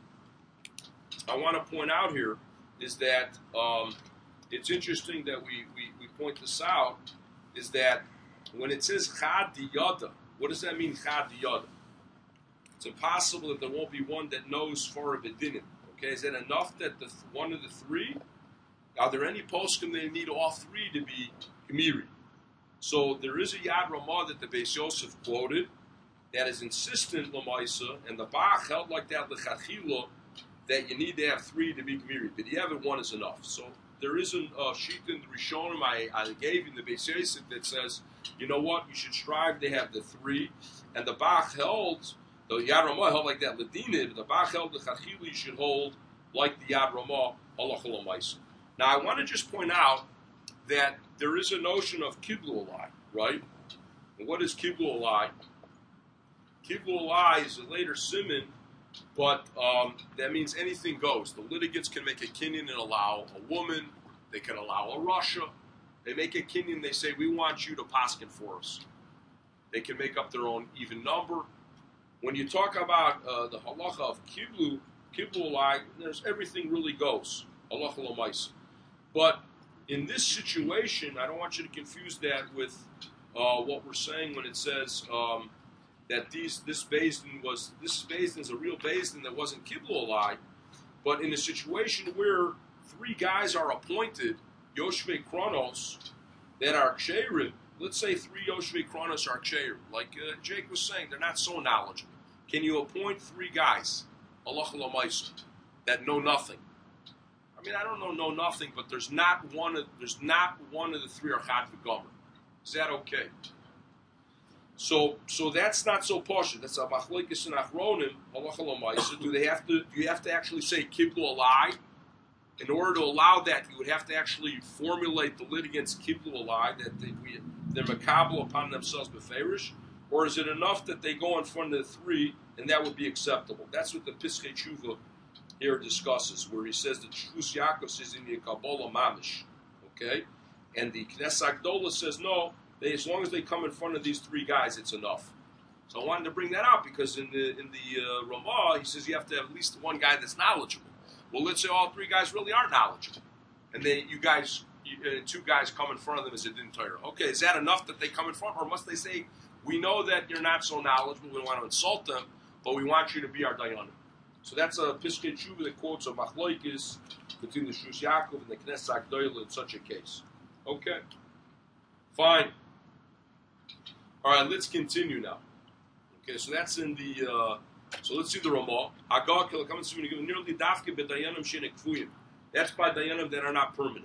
I want to point out here is that um, it's interesting that we, we, we point this out, is that when it says Chad Diyada, what does that mean, Chad Diyada? It's impossible that there won't be one that knows for a Bedinim. Okay? Is that enough that the one of the three? Are there any poskim that need all three to be Gemiri? So there is a Yad Ramah that the Beis Yosef quoted, that is insistent Lamaisa, and the Bach held like that L'chachila, that you need to have three to be Gemiri, but you have it one is enough. So there is a uh, sheet in the Rishonim I, I gave in the Beis Yosef that says, you know what, you should strive to have the three, and the Bach held, the Yad Ramah held like that Ladinid, the Bach held the Chachila you should hold like the Yad Ramah, Halach Lamaisa. Now I want to just point out that there is a notion of Kiblu Alai, right? And what is Kiblu Alai? Kiblu alai is a later simon, but um, that means anything goes. The litigants can make a kinyan and allow a woman. They can allow a Russia. They make a kinyan. They say, we want you to paskin for us. They can make up their own even number. When you talk about uh, the halacha of kiblu, kiblu alai, there's everything really goes. Halacha l'maisa. But in this situation, I don't want you to confuse that with uh, what we're saying when it says um, that these this Bezdin was this Bezdin is a real Bezdin that wasn't kiblu alai, but in a situation where three guys are appointed, Yoshvei Kronos, that are ksherim. Let's say three Yoshvei Kronos are ksherim. Like uh, Jake was saying, they're not so knowledgeable. Can you appoint three guys, halacha l'maisa, that know nothing? I mean, I don't know know nothing, but there's not one of there's not one of the three are chad v'gomer. Is that okay? So, so that's not so posh. That's a machlekes and achronim halacha l'maisa. Do they have to? Do you have to actually say kiblu alai? In order to allow that, you would have to actually formulate the litigants kiblu alai, that they, we, they're makabel upon themselves beferish, or is it enough that they go in front of the three and that would be acceptable? That's what the Piskei Tshuva here discusses, where he says that Shvus Yaakov is in the Kabbalah Mamish, okay? And the Knesset Gdola says, no, they, as long as they come in front of these three guys, it's enough. So I wanted to bring that out because in the in the uh, Ramah, he says you have to have at least one guy that's knowledgeable. Well, let's say all three guys really are knowledgeable, and then you guys, you, uh, two guys come in front of them as a din Torah. Okay, is that enough that they come in front, or must they say, we know that you're not so knowledgeable, we don't want to insult them, but we want you to be our dayanim? So that's a Piskei Tshuva that quotes a machlokes between the Shus Yaakov and the Knesset Gdola in such a case. Okay, fine. All right, let's continue now. Okay, so that's in the. Uh, So let's see the Ramah. That's by dayanim that are not permanent.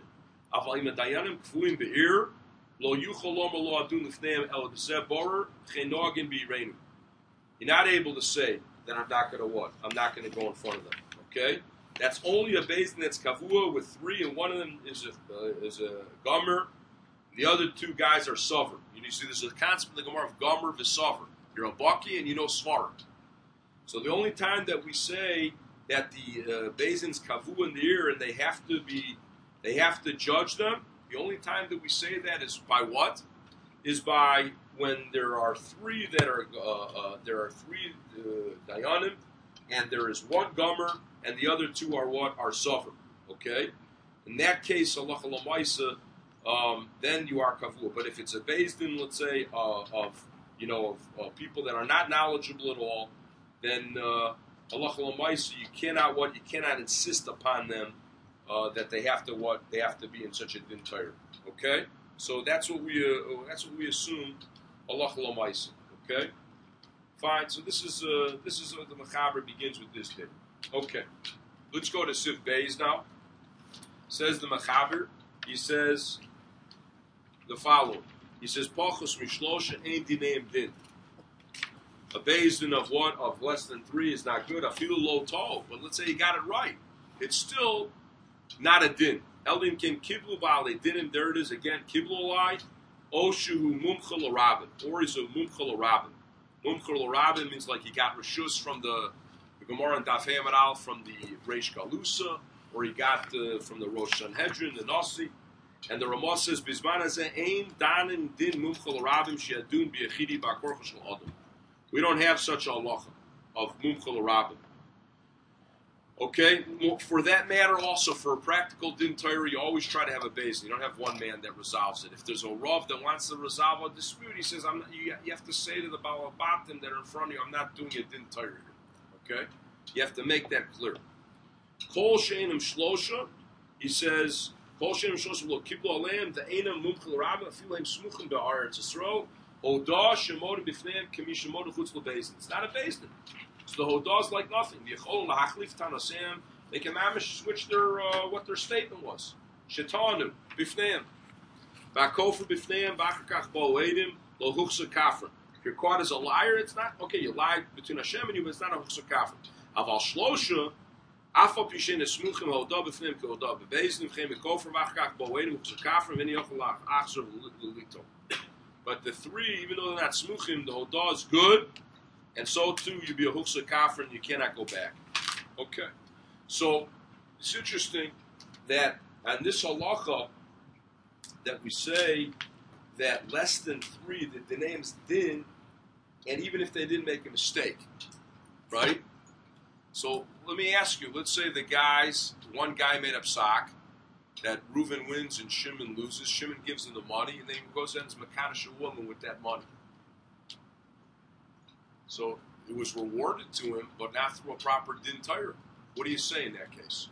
You're not able to say that I'm not going to what? I'm not going to go in front of them. Okay? That's only a Bezdin that's kavua with three, and one of them is a uh, is a gomer. The other two guys are sover. You see, there's a concept in the Gemara of gomer v'sover. You're a baki and you know svarim. So the only time that we say that the uh, Bezdin's kavu in the ear and they have to be, they have to judge them. The only time that we say that is by what? Is by when there are three that are uh, uh, there are three uh, dayanim, and there is one gomer, and the other two are what? Are sover. Okay. In that case, halacha l'maisa, um, then you are kavu. But if it's a Bezdin, let's say uh, of you know of uh, people that are not knowledgeable at all, then halacha l'maisa, you cannot what you cannot insist upon them uh, that they have to what they have to be in such a din Torah. Okay, so that's what we uh, that's what we assume halacha l'maisa. Okay, fine. So this is uh, this is uh, the Mechaber begins with this din. Okay, let's go to Sif Beis now. Says the Mechaber. He says the following. He says Pachos mishlosha ein dineim din. A Bezdin of what? Of less than three is not good. I feel low tall, but let's say you got it right. It's still not a din. Eldin can kiblu ba'alei dinim. There it is again. Kiblu alai. Oshu mumcha l'rabin. Or is a mumcha l'rabin. Mumcha l'rabin means like he got reshus from the, the Gemara and Daf Hamad Al from the Reish Galusa, or he got uh, from the Rosh Sanhedrin, the Nasi. And the Ramah says, Bizman hazeh ein danin din mumcha l'rabin she'adun bi'echidi ba'korcha shel adam. We don't have such a halacha of mumcha l'rabin. Okay, for that matter, also for a practical din Torah, you always try to have a Bezdin. You don't have one man that resolves it. If there's a Rav that wants to resolve a dispute, he says, "I'm not." You, you have to say to the Baal Batim that are in front of you, "I'm not doing a din Torah." Okay, you have to make that clear. Kol sheinim shlosha, he says, Kol sheinim shlosha lo kiblu aleim the einam mumcha l'rabin afileim smuchim be'aretz Yisrael hodah shemodim b'fneim kemi shemodim chutz l'bezdin. It's not a Bezdin. So the hodah is like nothing. They can mamish switch their uh, what their statement was. Shetanu b'fneim ba'kofer b'fneim b'achakach bo'edim lo huchsa kafra. If you're caught as a liar, it's not okay. You lied between Hashem and you, but it's not a huchsa kafra. Aval shlosha afal pishen esmuchim hodah b'fneim kehodah b'bezdin v'chem b'kofer b'achakach bo'edim huchsa kafra v'ni yochalach achzer l'lito. But the three, even though they're not smuchim, the hodah is good. And so too, you be a huksa kafir and you cannot go back. Okay. So it's interesting that on this halacha that we say that less than three, that the name's din, and even if they didn't make a mistake, right? So let me ask you, let's say the guys, one guy made up sock, that Reuven wins and Shimon loses. Shimon gives him the money, and then he goes and makanish a woman with that money. So it was rewarded to him, but not through a proper din Torah. What do you say in that case?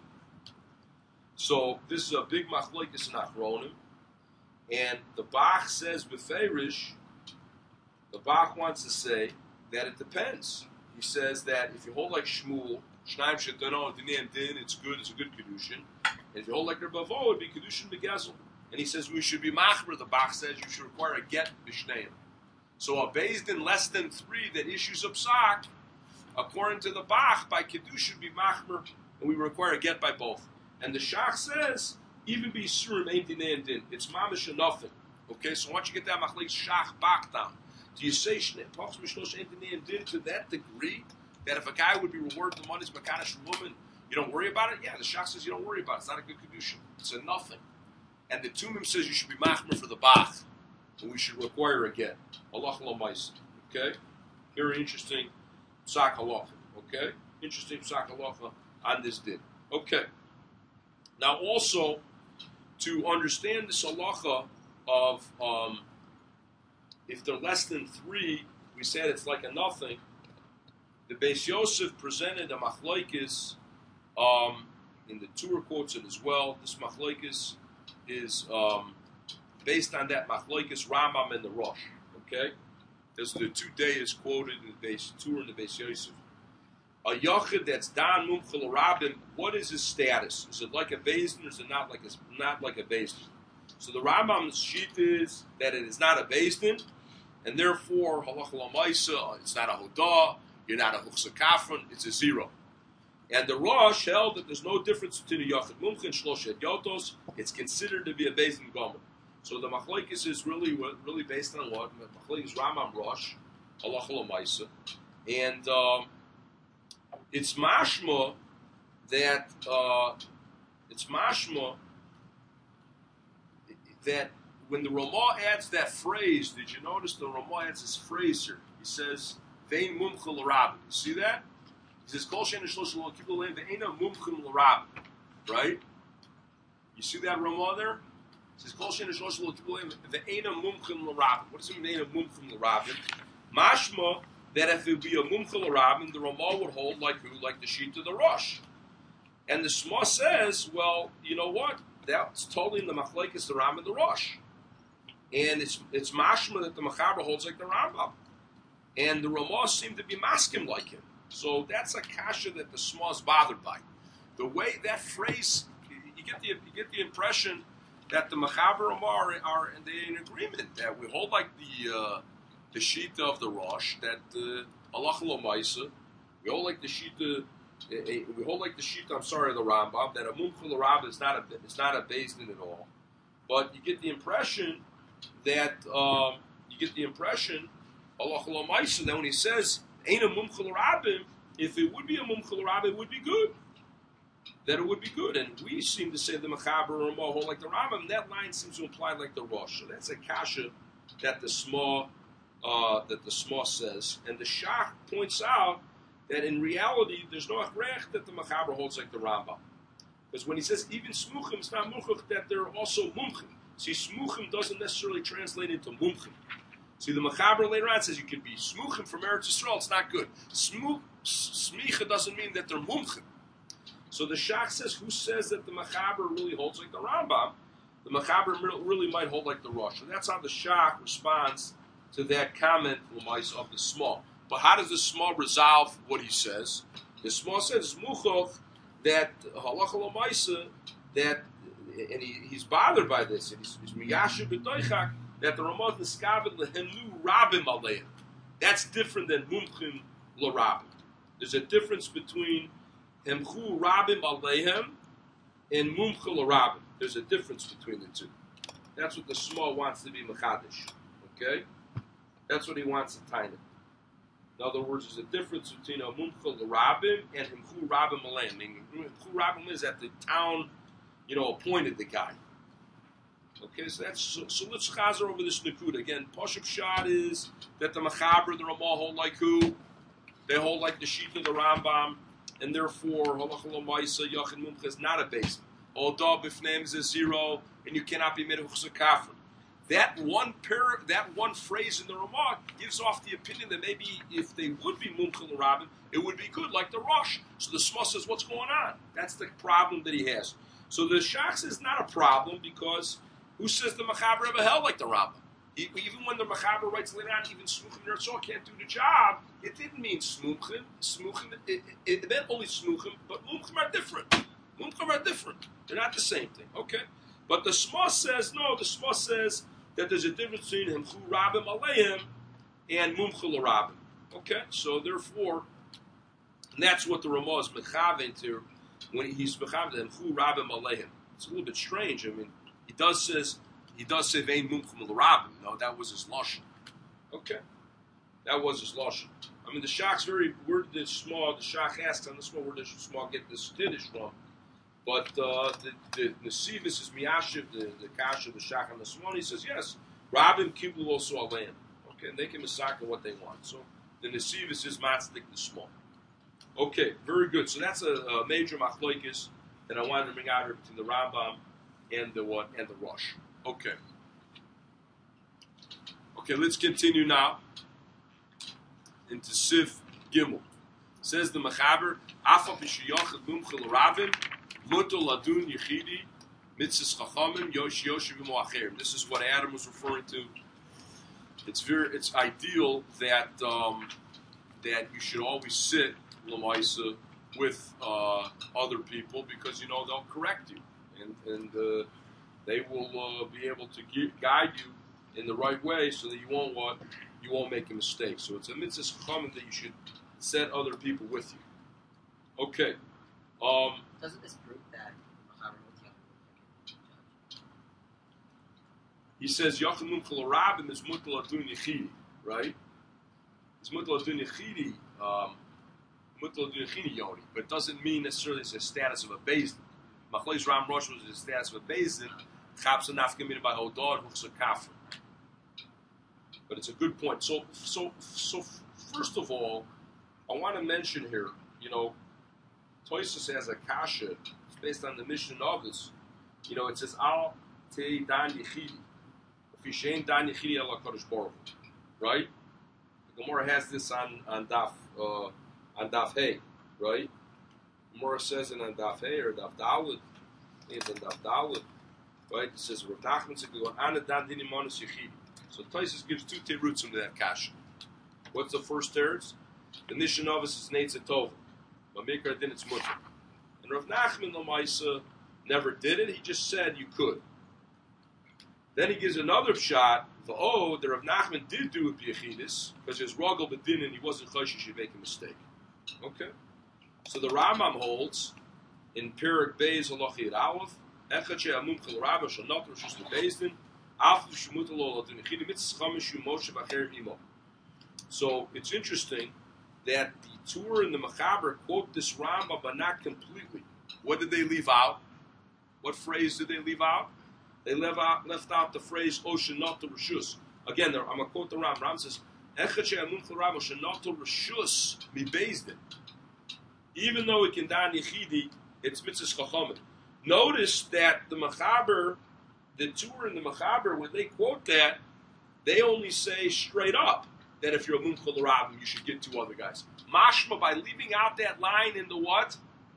So this is a big machlokes in Achronim, and the Bach says beferish. The Bach wants to say that it depends. He says that if you hold like Shmuel, Shnaim Shetono Dinim Din, it's good. It's a good kedushin. And if you hold like Rebavo, it'd be kedushin begezel. And he says we should be machmer. The Bach says you should require a get b'shneim. So a beis din less than three that issues a psak, according to the Bach, by kedushin should be machmer, and we require a get by both. And the Shach says even be surim ain't din din. It's mamish and nothing. Okay, so once you get that machlek Shach Bach down, do you say pachs mishlosh ain't din din to that degree that if a guy would be rewarded the money's makanish woman, you don't worry about it? Yeah, the Shach says you don't worry about it. It's not a good kedushin. It's a nothing. And the Tumim says you should be machmer for the Bach, and we should require a get. Allah Lamaisa. Okay? Very interesting psak halacha. Okay? Interesting psak halacha on this din. Okay. Now also, to understand this halacha of um, if they're less than three, we said it's like a nothing. The Beis Yosef presented a machlokes um, in the Torah quotes it as well. This machlokes is um, based on that machlokes Rambam and the Rosh. Okay, there's the two days quoted in the Beis Torah and the Beis Yosef. A yachid that's dan mumchel rabim, what is his status? Is it like a beis din or is it not like a not like a beis din? So the Rambam's sheet is that it is not a beis din, and therefore halacha l'maisa, it's not a hodah, you're not a huchsa kafron, it's a zero. And the Rosh held that there's no difference between a yachid mumchel and shloshet yotos. It's considered to be a beis din gomer. So the machlokes is really really based on what machlokes Rambam Rosh halacha l'maisa, and um, it's mashma that uh, it's mashma that when the Ramah adds that phrase, did you notice the Ramah adds this phrase here? He says, "Vein mumchel l'rabbi." You see that? He says, "Kol shein shlosh lo kibul lein ve'ena mumchel l'rabbi." Right? You see that Ramah there? He says, "Kol shein shlosh lo kibul lein ve'ena mumchel l'rabbi." What does it mean, ve'ena mumchel l'rabbi? Mashma that if it would be a mumchel l'rabbi, the Ramah would hold like who? Like the sheet of the Rosh. And the Shema says, well, you know what? That's totally in the machlekes the Ram and the Rosh. And it's it's mashma that the Mechaber holds like the Rambam. And the Ramah seem to be maskim like him. So that's a kasha that the Shema is bothered by. The way that phrase, you get the you get the impression that the Mechaber Ramah are, are in, in agreement that we hold like the uh, the sheet of the Rosh, that Allah uh, Maisa, we hold like the sheet uh, we hold like the sheet, I'm sorry, the Rambam, that a mumchel l'rabbi is not a it's not a beis din at all. But you get the impression that um, you get the impression Allah Maisa that when he says ain't a mumchel l'rabbi, if it would be a mumchel l'rabbi, it would be good. That it would be good. And we seem to say the Mechaber or Ramah hold like the Rambam, and that line seems to imply like the Rosh. So that's a kasha that the small Uh, that the Shema says, and the Shach points out that in reality there's no achrech that the Mechaber holds like the Rambam, because when he says even smuchim, it's not muchach that they're also mumchim. See, smuchim doesn't necessarily translate into mumchim. See, the Mechaber later on says you could be smuchim from Eretz Yisrael. It's not good. Smuch smicha doesn't mean that they're mumchim. So the Shach says, who says that the Mechaber really holds like the Rambam? The Mechaber really might hold like the Rosh. So that's how the Shach responds to that comment of the small. But how does the small resolve what he says? The small says muchoch that halacha l'maisa that, and he, he's bothered by this, and he's, he's miyasher b'doichak that the Ramah niskavet lehemnu rabim aleim. That's different than mumchim l'rabim. There's a difference between hemchu rabim aleihem and mumchim l'rabim. There's a difference between the two. That's what the small wants to be mechadish. Okay. That's what he wants to tie it. In other words, there's a difference between a mumcha l'rabim and himchu rabim aleim. Meaning, himchu rabim is that the town, you know, appointed the guy. Okay, so that's so, so let's chazer over this nakuda again. Pashup shad is that the Machaber, the Ramah hold like who? They hold like the sheet of the Rambam, and therefore halacha l'maisa yachid mumcha is not a base. Oda b'fneim is a zero, and you cannot be made of kafir. That one pair, that one phrase in the Ramah gives off the opinion that maybe if they would be mumcha l'rabim, it would be good, like the Rosh. So the Shma says, what's going on? That's the problem that he has. So the Shach says not a problem because who says the Machaber ever held like the Rambam? He, even when the Machaber writes later on, even Smuchim Nertzah can't do the job, it didn't mean Smuchim. Smuchim, it, it, it meant only Smuchim, but Mumchim are different. Mumchim are different. They're not the same thing. Okay? But the Shma says, no, the Shma says that there's a difference between Himchu Rabim Aleim and Mumchil Rabim. Okay? So therefore, and that's what the Ramah is mechaven to when he's mechaven to Himchu Rabim Aleim. It's a little bit strange. I mean, he does says he does say vein Mumchil Rabim. No, that was his lashon. Okay? That was his lashon. I mean, the Shach's very, where did the small, the Shach asks on the small, where did the small get this Tiddish from? But uh, the, the Nesivis is Miyashiv, the, the Kasha, the Shach, and the small, he says, yes, Rabim Kibul also Alayim. Okay, and they can massacre what they want. So the Nesivis is Matzdik the small. Okay, very good. So that's a, a major machlokes that I wanted to bring out here between the Rambam and the what and the Rosh. Okay. Okay, let's continue now into Sif Gimel. Says the Mechaber, Afa b'shiyachad mumchel rabim, muto ladun yichidi, mitzvahs chachamim, yosh yoshi v'moacherim. This is what Adam was referring to. It's very, it's ideal that um, that you should always sit l'maisa with uh, other people because you know they'll correct you and and uh, they will uh, be able to ge- guide you in the right way so that you won't what you won't make a mistake. So it's a mitzvah chachamim that you should set other people with you. Okay. Um, Doesn't this prove that he says Yachid Mumchel Rabim is mutal adun yichidi, right? It's mutal adun yichidi, um, mutal adun yichidi yoni, but it doesn't mean necessarily it's a status of a beis din. Machlokes Ram Rosh was the status of a beis din. Chapsa nafkamina by hodad huchsa kafir. But it's a good point. So, so, so first of all, I want to mention here, you know, Toysus has a kasha. It's based on the mission of this. You know, it says Al Te Dan Yichidi. Fishein Dan Yichidi Ala Kadosh Baruch Hu. Right? The Gemara has this on on Daf uh, on Daf Hey, right? The Gemara says it on Daf Hey or Daf Daled. It's on Daf Daled. Right? It says Rav Nachman said Ana Dan Dini Manus Yichidi. So Toysus gives two terutzim to that kasha. What's the first teretz? The Nishan of us is Neitz Tov. But Mikra din it's mutter. And Rav Nachman Lamaisa never did it. He just said you could. Then he gives another shot. For oh, the Rav Nachman did do it b'yechidus because his rogel bedin and he wasn't chayshish, he should make a mistake. Okay. So the Rambam holds in Perik Beis Halachi Yud Aleph Echad she'amum chel rabba shel not rishus lebeis din af l'shemut lo ladin yechidi mitzvah chamishu moshe b'acher imo. So it's interesting that the Tur and the Mechaber quote this Rambam, but not completely. What did they leave out? What phrase did they leave out? They left out, left out the phrase "Oshenot Rishus." Again, I'm going to quote the Rambam. Rambam says, "Echad she'amun chel rabba shenot rishus mi beis din." Even though it can dan yichidi, it's mitzvahs chachamim. Notice that the Mechaber, the Tur and the Mechaber, when they quote that, they only say straight up that if you're a mumchel rabim, you should get two other guys. Mashma, by leaving out that line in the what?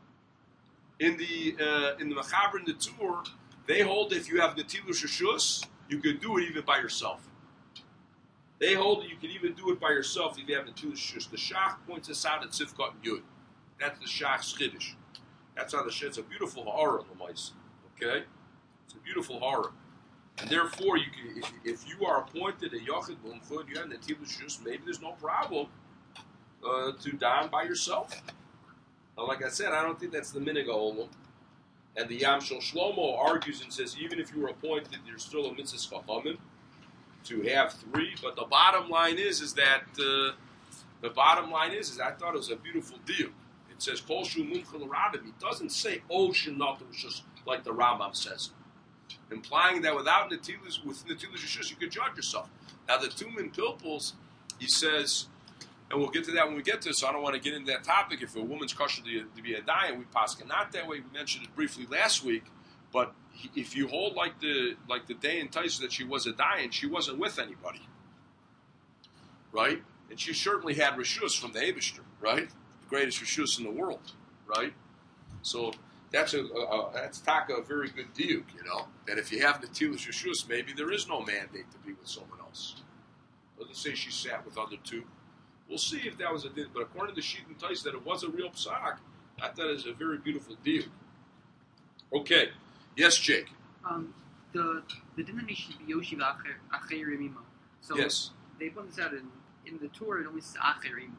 In the uh, in the Mechaber and the Tur, they hold if you have Netilush Rishus, you could do it even by yourself. They hold that you can even do it by yourself if you have Netilush Rishus. The Shach points this out at Sifkat and Yud. That's the Shach's Chiddush. That's how the Shach, it's a beautiful horror, Lamais. Okay? It's a beautiful horror. And therefore, you can, if, if you are appointed a Yochid B'Umchud, you have Netilush Rishus, maybe there's no problem uh, to don by yourself. Now, like I said, I don't think that's the Minig Olam. And the Yam Shel Shlomo argues and says, even if you were appointed, you're still a mitzvah chachamim to have three. But the bottom line is, is that uh, The bottom line is, is I thought it was a beautiful deal. It says Kol Shu Mumcha L'Rabim. It doesn't say Oh Shenat. It was just like the Rambam says, implying that without Natilas, with Natilas Rishus, you could judge yourself. Now the Tumen Pilpels, he says, and we'll get to that when we get to it, so I don't want to get into that topic. If a woman's kosher to, to be a dayan, we paskin not that way. We mentioned it briefly last week, but if you hold like the like the day in Taisa that she was a dayan, she wasn't with anybody, right? And she certainly had rishus from the Eibishter, right? The greatest rishus in the world, right? So that's a, a, a that's taka a very good diuk, you know. That if you have natilas rishus, maybe there is no mandate to be with someone else. Doesn't say she sat with other two. We'll see if that was a din, but according to Shit and Tais, that it was a real psak. I thought it was a very beautiful deal. Okay, yes, Jake. Um, the the din that should be Yoshiv Acher Yemima. So yes, they point this out in in the Torah. It only says Acher Yemima.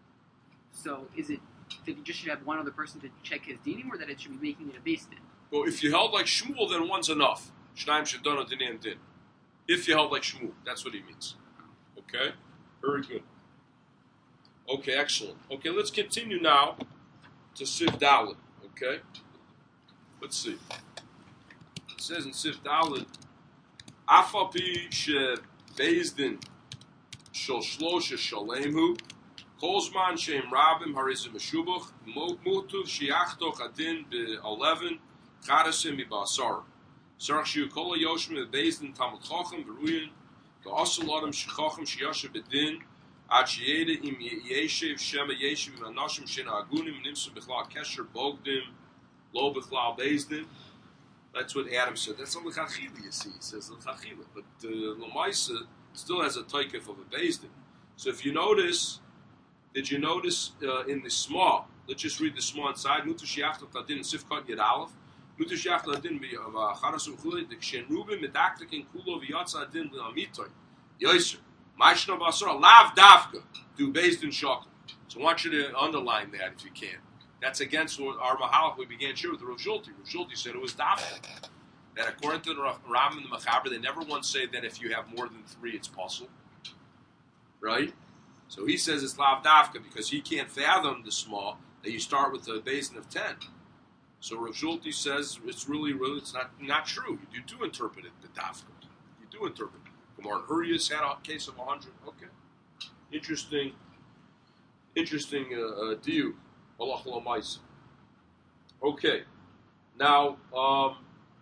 So is it that you just should have one other person to check his dinim, or that it should be making it a base din? Well, if you held like Shmuel, then one's enough. Shnaim Shadana Dinan Din. If you held like Shmuel, that's what he means. Okay, very good. Okay, excellent. Okay, let's continue now to Siv Dalet. Okay, let's see. It says in Siv Dalet, Afapi she Bezdin shel shlosha shalemhu kolzman shem rabim harizim meshubach mutuv shiachtoch adin be eleven charasim ibasar sarach shiu kol yoshim Bezdin tamid chochem veruyin v'asal adam shechochem shiyasha bedin. Achiyeda im yeshiv shema yeshiv anashim shena agunim nimsu bichlal kesher bogdim lo bichlal bezdin. That's what Adam said. That's not l'chachila, you see. He says l'chachila, but uh, l'maisa still has a taikif of a bezdin. So if you notice, did you notice uh, in the small? Let's just read the small inside. Mutu shiachtot adin sifkat yed aleph. Mutu shiachtot adin b'charasum chulei d'kshen rubim medaktikin kulo v'yatsa adin l'amitoy yoser. Ma'ishna basar lav dafka do based in chocolate. So I want you to underline that if you can. That's against what our mahalach we began share with Rav Shulti. Rav Shulti said it was dafka. That according to the Ram and the Machaber, they never once say that if you have more than three, it's possible. Right? So he says it's lav dafka because he can't fathom the small that you start with a basin of ten. So Rav Shulti says it's really, really, it's not not true. You do interpret it the dafka. You do interpret it. Gemara Hurrius had a case of a hundred. Okay, interesting, interesting uh, uh, diuk. Allah Maisa. Okay, now um,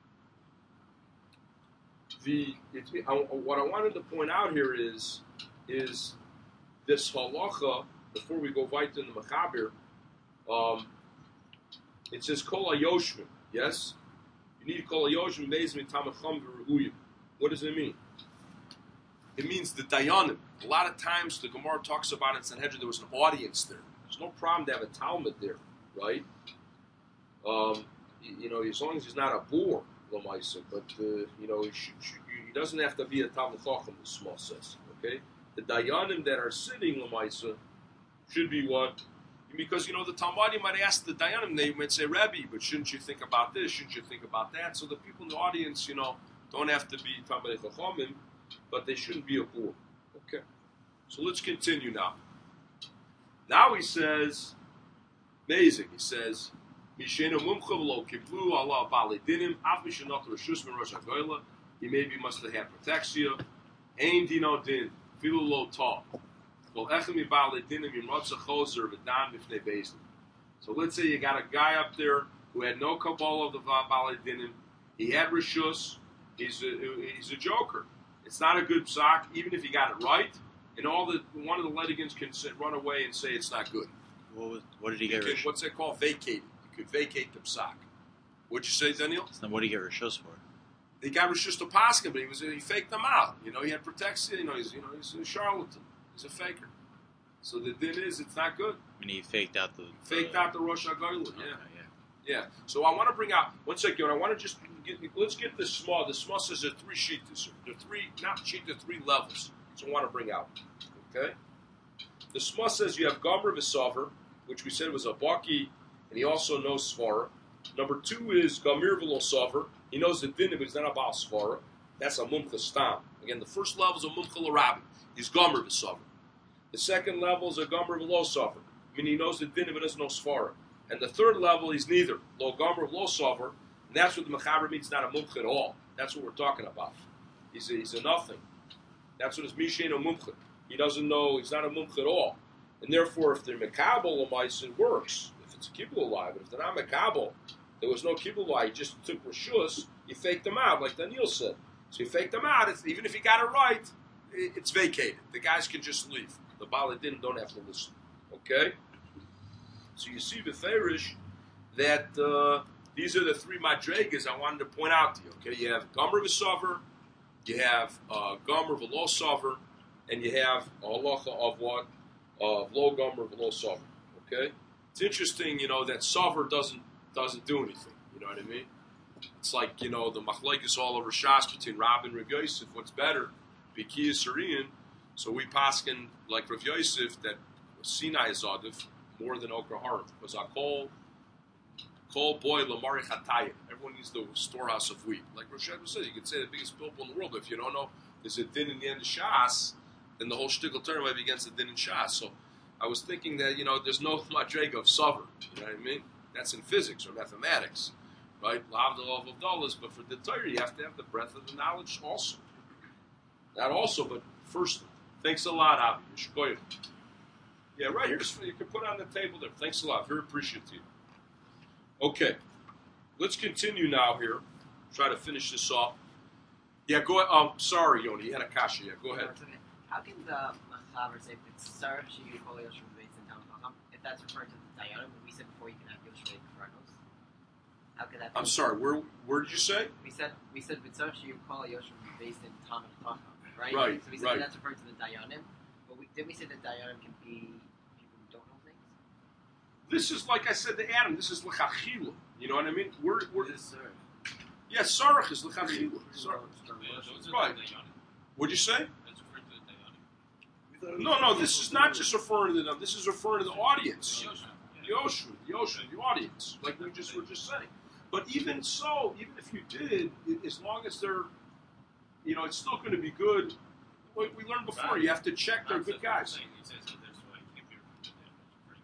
the it, I, what I wanted to point out here is is this halacha. Before we go right in the Mechaber, um, it says Kol Hayoshvim. Yes, you need Kol Hayoshvim Beis Mitamacham V'Ru'uyim. What does it mean? It means the dayanim. A lot of times the Gemara talks about in Sanhedrin there was an audience there. There's no problem to have a Talmud there, right? Um, you, you know, as long as he's not a boor, Lamaisa, but uh, you know, he, should, should, he doesn't have to be a Talmud Chacham. The small says, okay. The dayanim that are sitting Lamaisa should be what? Because you know the Talmudim might ask the dayanim, they might say, Rabbi, but shouldn't you think about this? Shouldn't you think about that? So the people in the audience, you know, don't have to be Talmud Chachamim. But they shouldn't be a boor. Okay. So let's continue now. Now he says, amazing, he says, Mishena mumcha v'lo kiblu Allah ba'alei dinim, af mishenot reshus min rosh hagoyla, he maybe must have had protexia, ein dino din, filu lo ta, vol echem mi ba'alei dinim yimrotza choser v'dan b'fnei bezdin. So let's say you got a guy up there who had no kabbalah of the ba'alei dinim, he had reshus, he's a, he's a joker. It's not a good psak, even if you got it right, and all the one of the litigants can sit, run away and say it's not good. What, was, what did he get? Can, what's that called? Vacate. You could vacate the psak. What'd you say, Daniel? Then what did he get rishos for? He got rishus to paskin, but he was he faked them out. You know, he had protection. You know, he's you know he's a charlatan. He's a faker. So the din is, it's not good. I mean, he faked out the faked uh, out the Rosh Hagoyla. Okay, Yeah. yeah. Yeah. So I want to bring out one second. I want to just get, let's get this small. The small says there are three sheets. There are three, not sheet. There are three levels. So I want to bring out. Okay. The small says you have Gomer v'Saver, which we said was a Baki, and he also knows Svara. Number two is Gamir v'lo Saver. He knows the din, but he's not about Svara. That's a Mumcha Stam. Again, the first level is a Mumcha L'Rabi. He's Gomer v'Saver. The second level is a gomer v'lo sofer. I mean, he knows the din, but doesn't know svara. And the third level, he's neither. Lo gomer v'lo sofer. And that's what the mechaber means, not a mumch at all. That's what we're talking about. He's a, he's a nothing. That's what his mishen or mumch. He doesn't know, he's not a mumch at all. And therefore, if they're mekabel l'mais, it works. If it's a kibbul lie, but if they're not mekabel, there was no kibbul lie, he just took reshus, he faked them out, like Daniel said. So he faked them out, it's, even if he got it right, it, it's vacated. The guys can just leave. The Baladin don't have to listen. Okay? So you see, Beferish, that uh, these are the three madregas I wanted to point out to you. Okay, you have Gomer v'sover, you have uh, Gomer v'lo sover, and you have a halacha of what? Of lo Gomer v'lo sover. Okay? It's interesting, you know, that sover doesn't doesn't do anything. You know what I mean? It's like, you know, the machlekes all over Shas between Rab and Rav Yosef. What's better? Bikiyah Sarian. So we paskin like Rav Yosef that Sinai is adif more than Okra Harim. Because I call call boy Lamari Chatayim. Everyone needs the storehouse of wheat. Like Rosh Hashanah says, you could say the biggest pilpul in the world, but if you don't know there's a din in the end of Shas, then the whole shtickle term might be against the din in Shas. So I was thinking that, you know, there's no madrega of sover. You know what I mean? That's in physics or mathematics. Right? L'avdol of dollars, but for the Torah, you have to have the breadth of the knowledge also. Not also, but first. Thanks a lot, Avi. Yeshkoyim. Yeah, right here. You can put it on the table there. Thanks a lot. Very appreciative. Okay. Let's continue now here. Try to finish this off. Yeah, go ahead. Um, sorry, Yoni. You had a kasha. Yeah, go ahead. No, okay. How can the Machaber say if it's Sarah Shigi Kol Yoshua based in Town Chacham, if that's referring to the Dayanim, we said before you can have Yoshua Farnos? How could that be? I'm sorry. Where where did you say? We said we said with Sarah Shigi Kol Yoshua based in Town Chacham, right? Right, So we said right. that's referring to the Dayanim, but we, did we say that Dayanim can be people who don't know things? This is, like I said to Adam, this is l'chachila. You know what I mean? We're, we're, Yes, sir. yeah, sarach is l'chachila. Sarach. Yeah, those are Right. the Dayanim. What'd you say? That's referring to the Dayanim. We thought it was No, no, people this is who not knew. just referring to them. This is referring to the audience. Yoshua. The Yoshua, the Yoshua, the audience, like we just were just saying. But even so, even if you did, i- as long as they're, you know, it's still going to be good. Like we learned before, you have to check they're good guys. He says that that's why it can't be referring to them.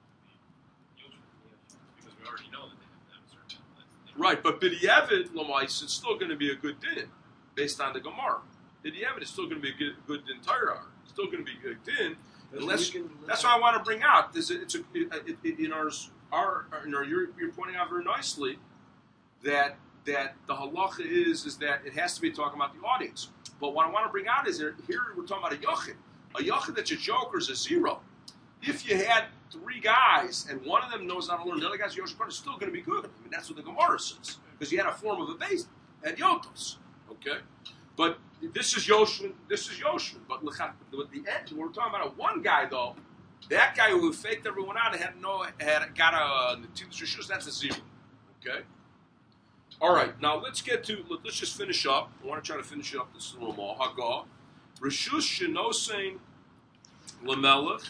It's referring to the Yoshua. Because we already know that they have to have a certain that's- Right, but B'di'evid, Lamais, it's still going to be a good din, based on the Gemara. B'di'evid is still going to be a good, good din Torah. It's still going to be a good din. That's Unless, we can- that's what I want to bring out. This, it's a, it, it, it, in our, our, in our you're, you're pointing out very nicely that that the halacha is is that it has to be talking about the audience. But what I want to bring out is that here we're talking about a yochid. A yochid that's a joker is a zero. If you had three guys and one of them knows how to learn, the other guy's yoshid, it's still going to be good. I mean, that's what the Gemara says. Because you had a form of a base at yotos. Okay? But this is Yoshua, this is Yoshua. But look at the end, we're talking about a one guy though. That guy who faked everyone out and had no had got a Netilas Rishus, that's a zero. Okay? All right, now let's get to let, let's just finish up. I want to try to finish up this little more. Haggah. Rishus Shenosein Lamelech.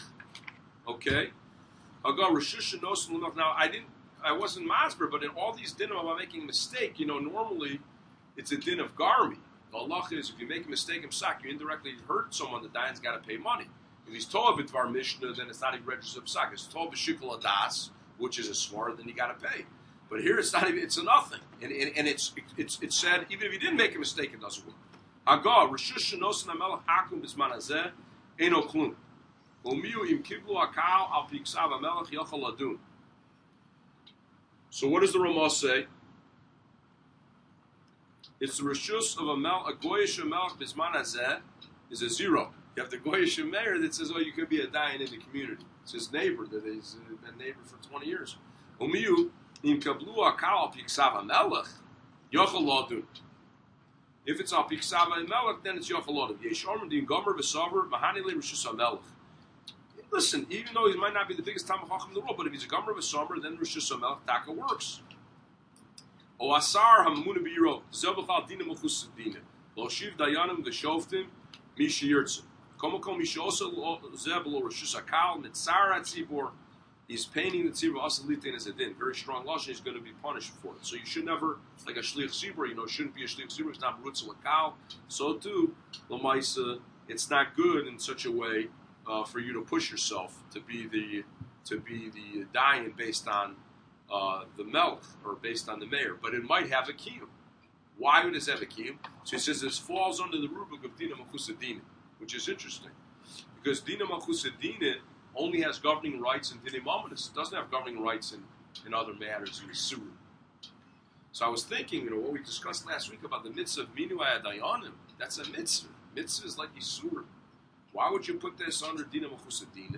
Okay? Haggah Rishus Shenosein Lamelech. Now I didn't I wasn't masber, but in all these dinim about making a mistake, you know, normally it's a din of garmi. The halacha is if you make a mistake in psak, you indirectly hurt someone, the dayan's got to pay money. If he's told b'dvar mishnah, then it's not even registered psak. It's told b'shikol adas, which is a smart, then you got to pay. But here it's not even, it's a nothing. And, and, and it's, it's it's said, even if you didn't make a mistake, it doesn't work. Agah, Rishus Shenosin HaMelech Hakum B'zman Hazeh, Eino Klum. Umiyu im kiblu akal al piksav HaMelech yochal ladun. So what does the Ramah say? It's the Rishus of a Mel, a Goyish Melech B'zman Hazeh is a zero. You have the Goyish mayor that says, oh, you could be a dayan in the community. It's his neighbor that he's been neighbor for twenty years. Umiyu im kablu akal al piksav HaMelech yochal ladun. If it's al piksav HaMelech, then it's yochal ladun. Yesh ormen din gomer v'saver mahani le Rishus HaMelech. Listen, even though he might not be the biggest Talmid Chacham in the world, but if he's a gomer v'saver, then Rishus HaMelech taka works. O asar hamuna biro zebachal dina mechus dina lo shiv dayanim v'shoftim mishi yirtzim komakom mishi also zebel rishus akal mitzara tzibor. He's painting the tzibor asalitin as a din, very strong lashon. He's going to be punished for it. So you should never, like a shliach tzibor, you know, shouldn't be a shliach tzibor. It's not rutz lakal. So too, lamaisa, it's not good in such a way uh, for you to push yourself to be the to be the dayan based on uh, the melech or based on the mayor, but it might have a kiyum. Why would it have a kiyum? So he says this falls under the rubric of dina machusadina, which is interesting because dina machusadina only has governing rights in dina mominus. It doesn't have governing rights in, in other matters in the surah. So I was thinking, you know, what we discussed last week about the mitzvah of minuay dayanim. That's a mitzvah. Mitzvah is like Yisur. Why would you put this under Dina Machusadina?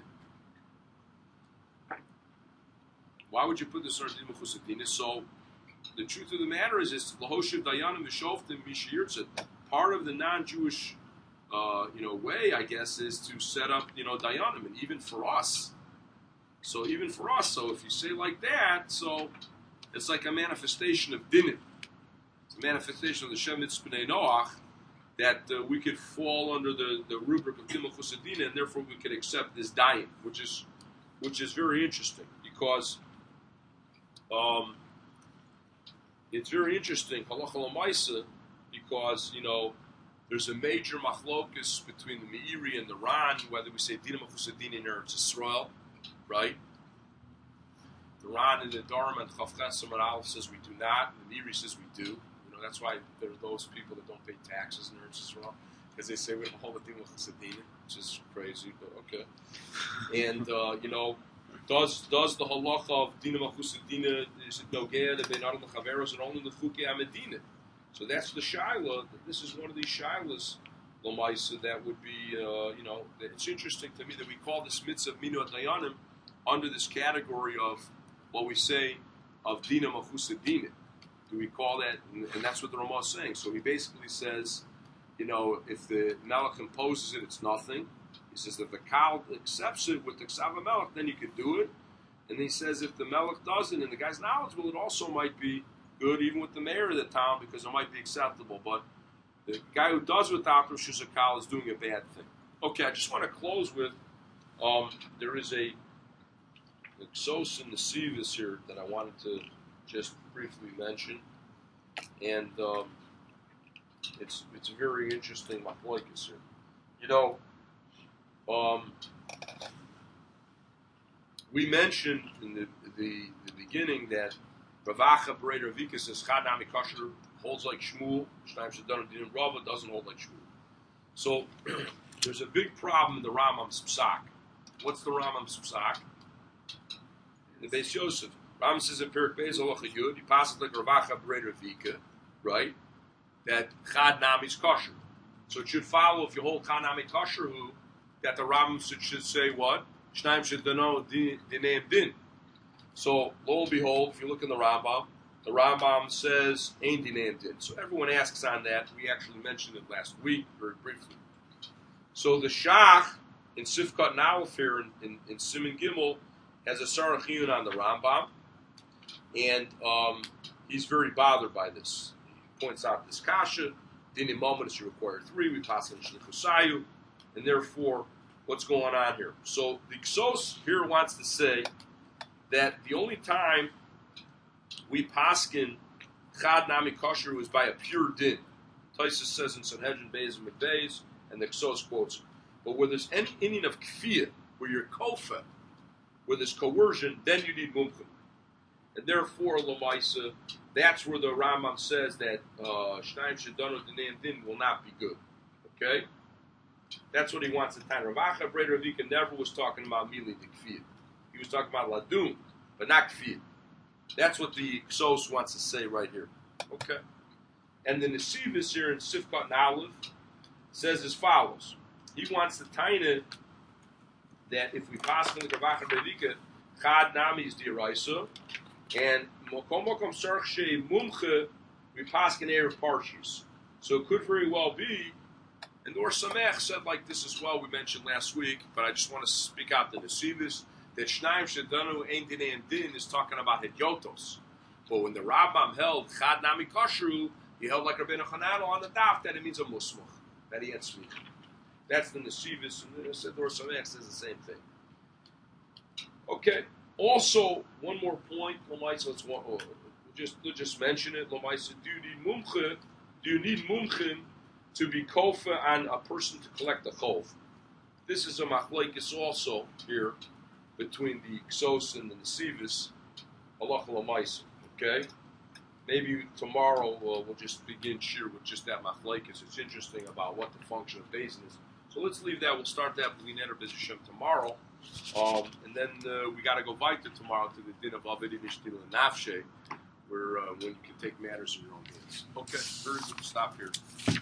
Why would you put this under Dina Machusadina? So, the truth of the matter is, it's Lahoshiv Dayanim V'Shoftim Mishiyirtzit. Part of the non-Jewish, uh, you know, way, I guess, is to set up, you know, Dayanim, and even for us. So, even for us, so if you say like that, so it's like a manifestation of Dinim. It's a manifestation of the Shemitz B'nai Noach, that uh, we could fall under the, the rubric of Dina Machusadina, and therefore we could accept this dayan, which is which is very interesting because um, it's very interesting halacha l'maisa because you know there's a major machlokus between the Meiri and the Ran whether we say Dina Machusadina in Eretz Yisrael, right? The Ran in the Dharma and Chav Ches Amar Aleph says we do not, and the Meiri says we do. That's why there are those people that don't pay taxes in Eretz Yisrael because they say we don't hold a Dina Machusadina, which is crazy, but okay. And uh, you know, does does the halacha of Dina Machusadina is it nogea the ben adam chaveros and only the chukei amedina? So that's the shaila. This is one of these shailas, l'maisa, that would be uh, you know. It's interesting to me that we call this mitzvah minu dayanim under this category of what we say of Dina Machusadina. Do we call that, and, and that's what the Ramah is saying. So he basically says, you know, if the Melech imposes it, it's nothing. He says that the Kal accepts it with the Ksav Melech, then you could do it. And he says if the Melech doesn't, and the guy's knowledgeable, it also might be good, even with the mayor of the town, because it might be acceptable. But the guy who does without Rosh Hashanah is doing a bad thing. Okay, I just want to close with, um, there is a Exos in the Sivis here that I wanted to just briefly mention, and um, it's it's a very interesting machlokes here. You know, um, we mentioned in the the, the beginning that Ravacha Berei Ravika says Chad Nami Kasher holds like Shmuel, Shnaim Shadon Din Rava doesn't hold like Shmuel. So there's a big problem in the Rambam's Psak. What's the Rambam's Psak? In the Beis Yosef. Rambam says in Perik Beis Halacha Yud, he passes like Ravacha Berei Ravika, right? That Chad Nami's kosher. So it should follow if you hold Chad Nami kosher, who that the Rambam should, should say what? Shnaim Shadano Dineim Din. So lo and behold, if you look in the Rambam, the Rambam says Ein Dineim Din. So everyone asks on that. We actually mentioned it last week very briefly. So the Shach in Sifkat Nalef here in, in, in Siman Gimel has a Sarach Chiyun on the Rambam. And um, he's very bothered by this. He points out this kasha, dinim mominus you require three, we pass in shlichusayu, and therefore, what's going on here? So the Ksos here wants to say that the only time we paskin chad nami kosher is by a pure din. Taisus says in Sanhedrin Beis and Beis, and the Ksos quotes, but where there's any inyan of kfiyah, where you're kofa, where there's coercion, then you need mumchim. And therefore, Lamaisa, that's where the Rambam says that Shnaim Shadano Dineim Din will not be good. Okay? That's what he wants to time. Ravacha Berei Ravika never was talking about Mili the Kfiyah. He was talking about Ladun, but not Kfiyah. That's what the Ksos wants to say right here. Okay? And the Nesivis here in Sifkat Nalev says as follows. He wants to taina that if we pass from the Ravacha Berei Ravika, Chad Nami is D'Oraisa, and Mokom Mokom Sarch Shei Mumche, we pass in Erev Parshis. So it could very well be, and Or Samech said like this as well, we mentioned last week, but I just want to speak out the Nesivis, that Shnaim Shadanu Ein Dineim Din is talking about Hedyotos. But when the Rambam held Chad Nami Kashru, he held like Rabbeinu Hanano on the daf, that it means a Musmach, that he had speak. That's the Nesivis, and the Or Samech says the same thing. Okay. Also, one more point, Lamaisa, let's oh, just let's just mention it. Lamaisa, do you need mumche? Do you need mumchim to be kofa on a person to collect a chov? this is a machlekes also here between the Ksos and the Nesivis, halacha l'maisa. Okay, maybe tomorrow uh, we'll just begin shir with just that machlekes. It's interesting about what the function of Beis Din is. So let's leave that. We'll start that b'lineder Beis Hashem tomorrow, um, and then uh, we got to go weiter tomorrow to the din of Avedi Nishtil and Nafshe, where uh, when you can take matters in your own hands. Okay, very good. Stop here.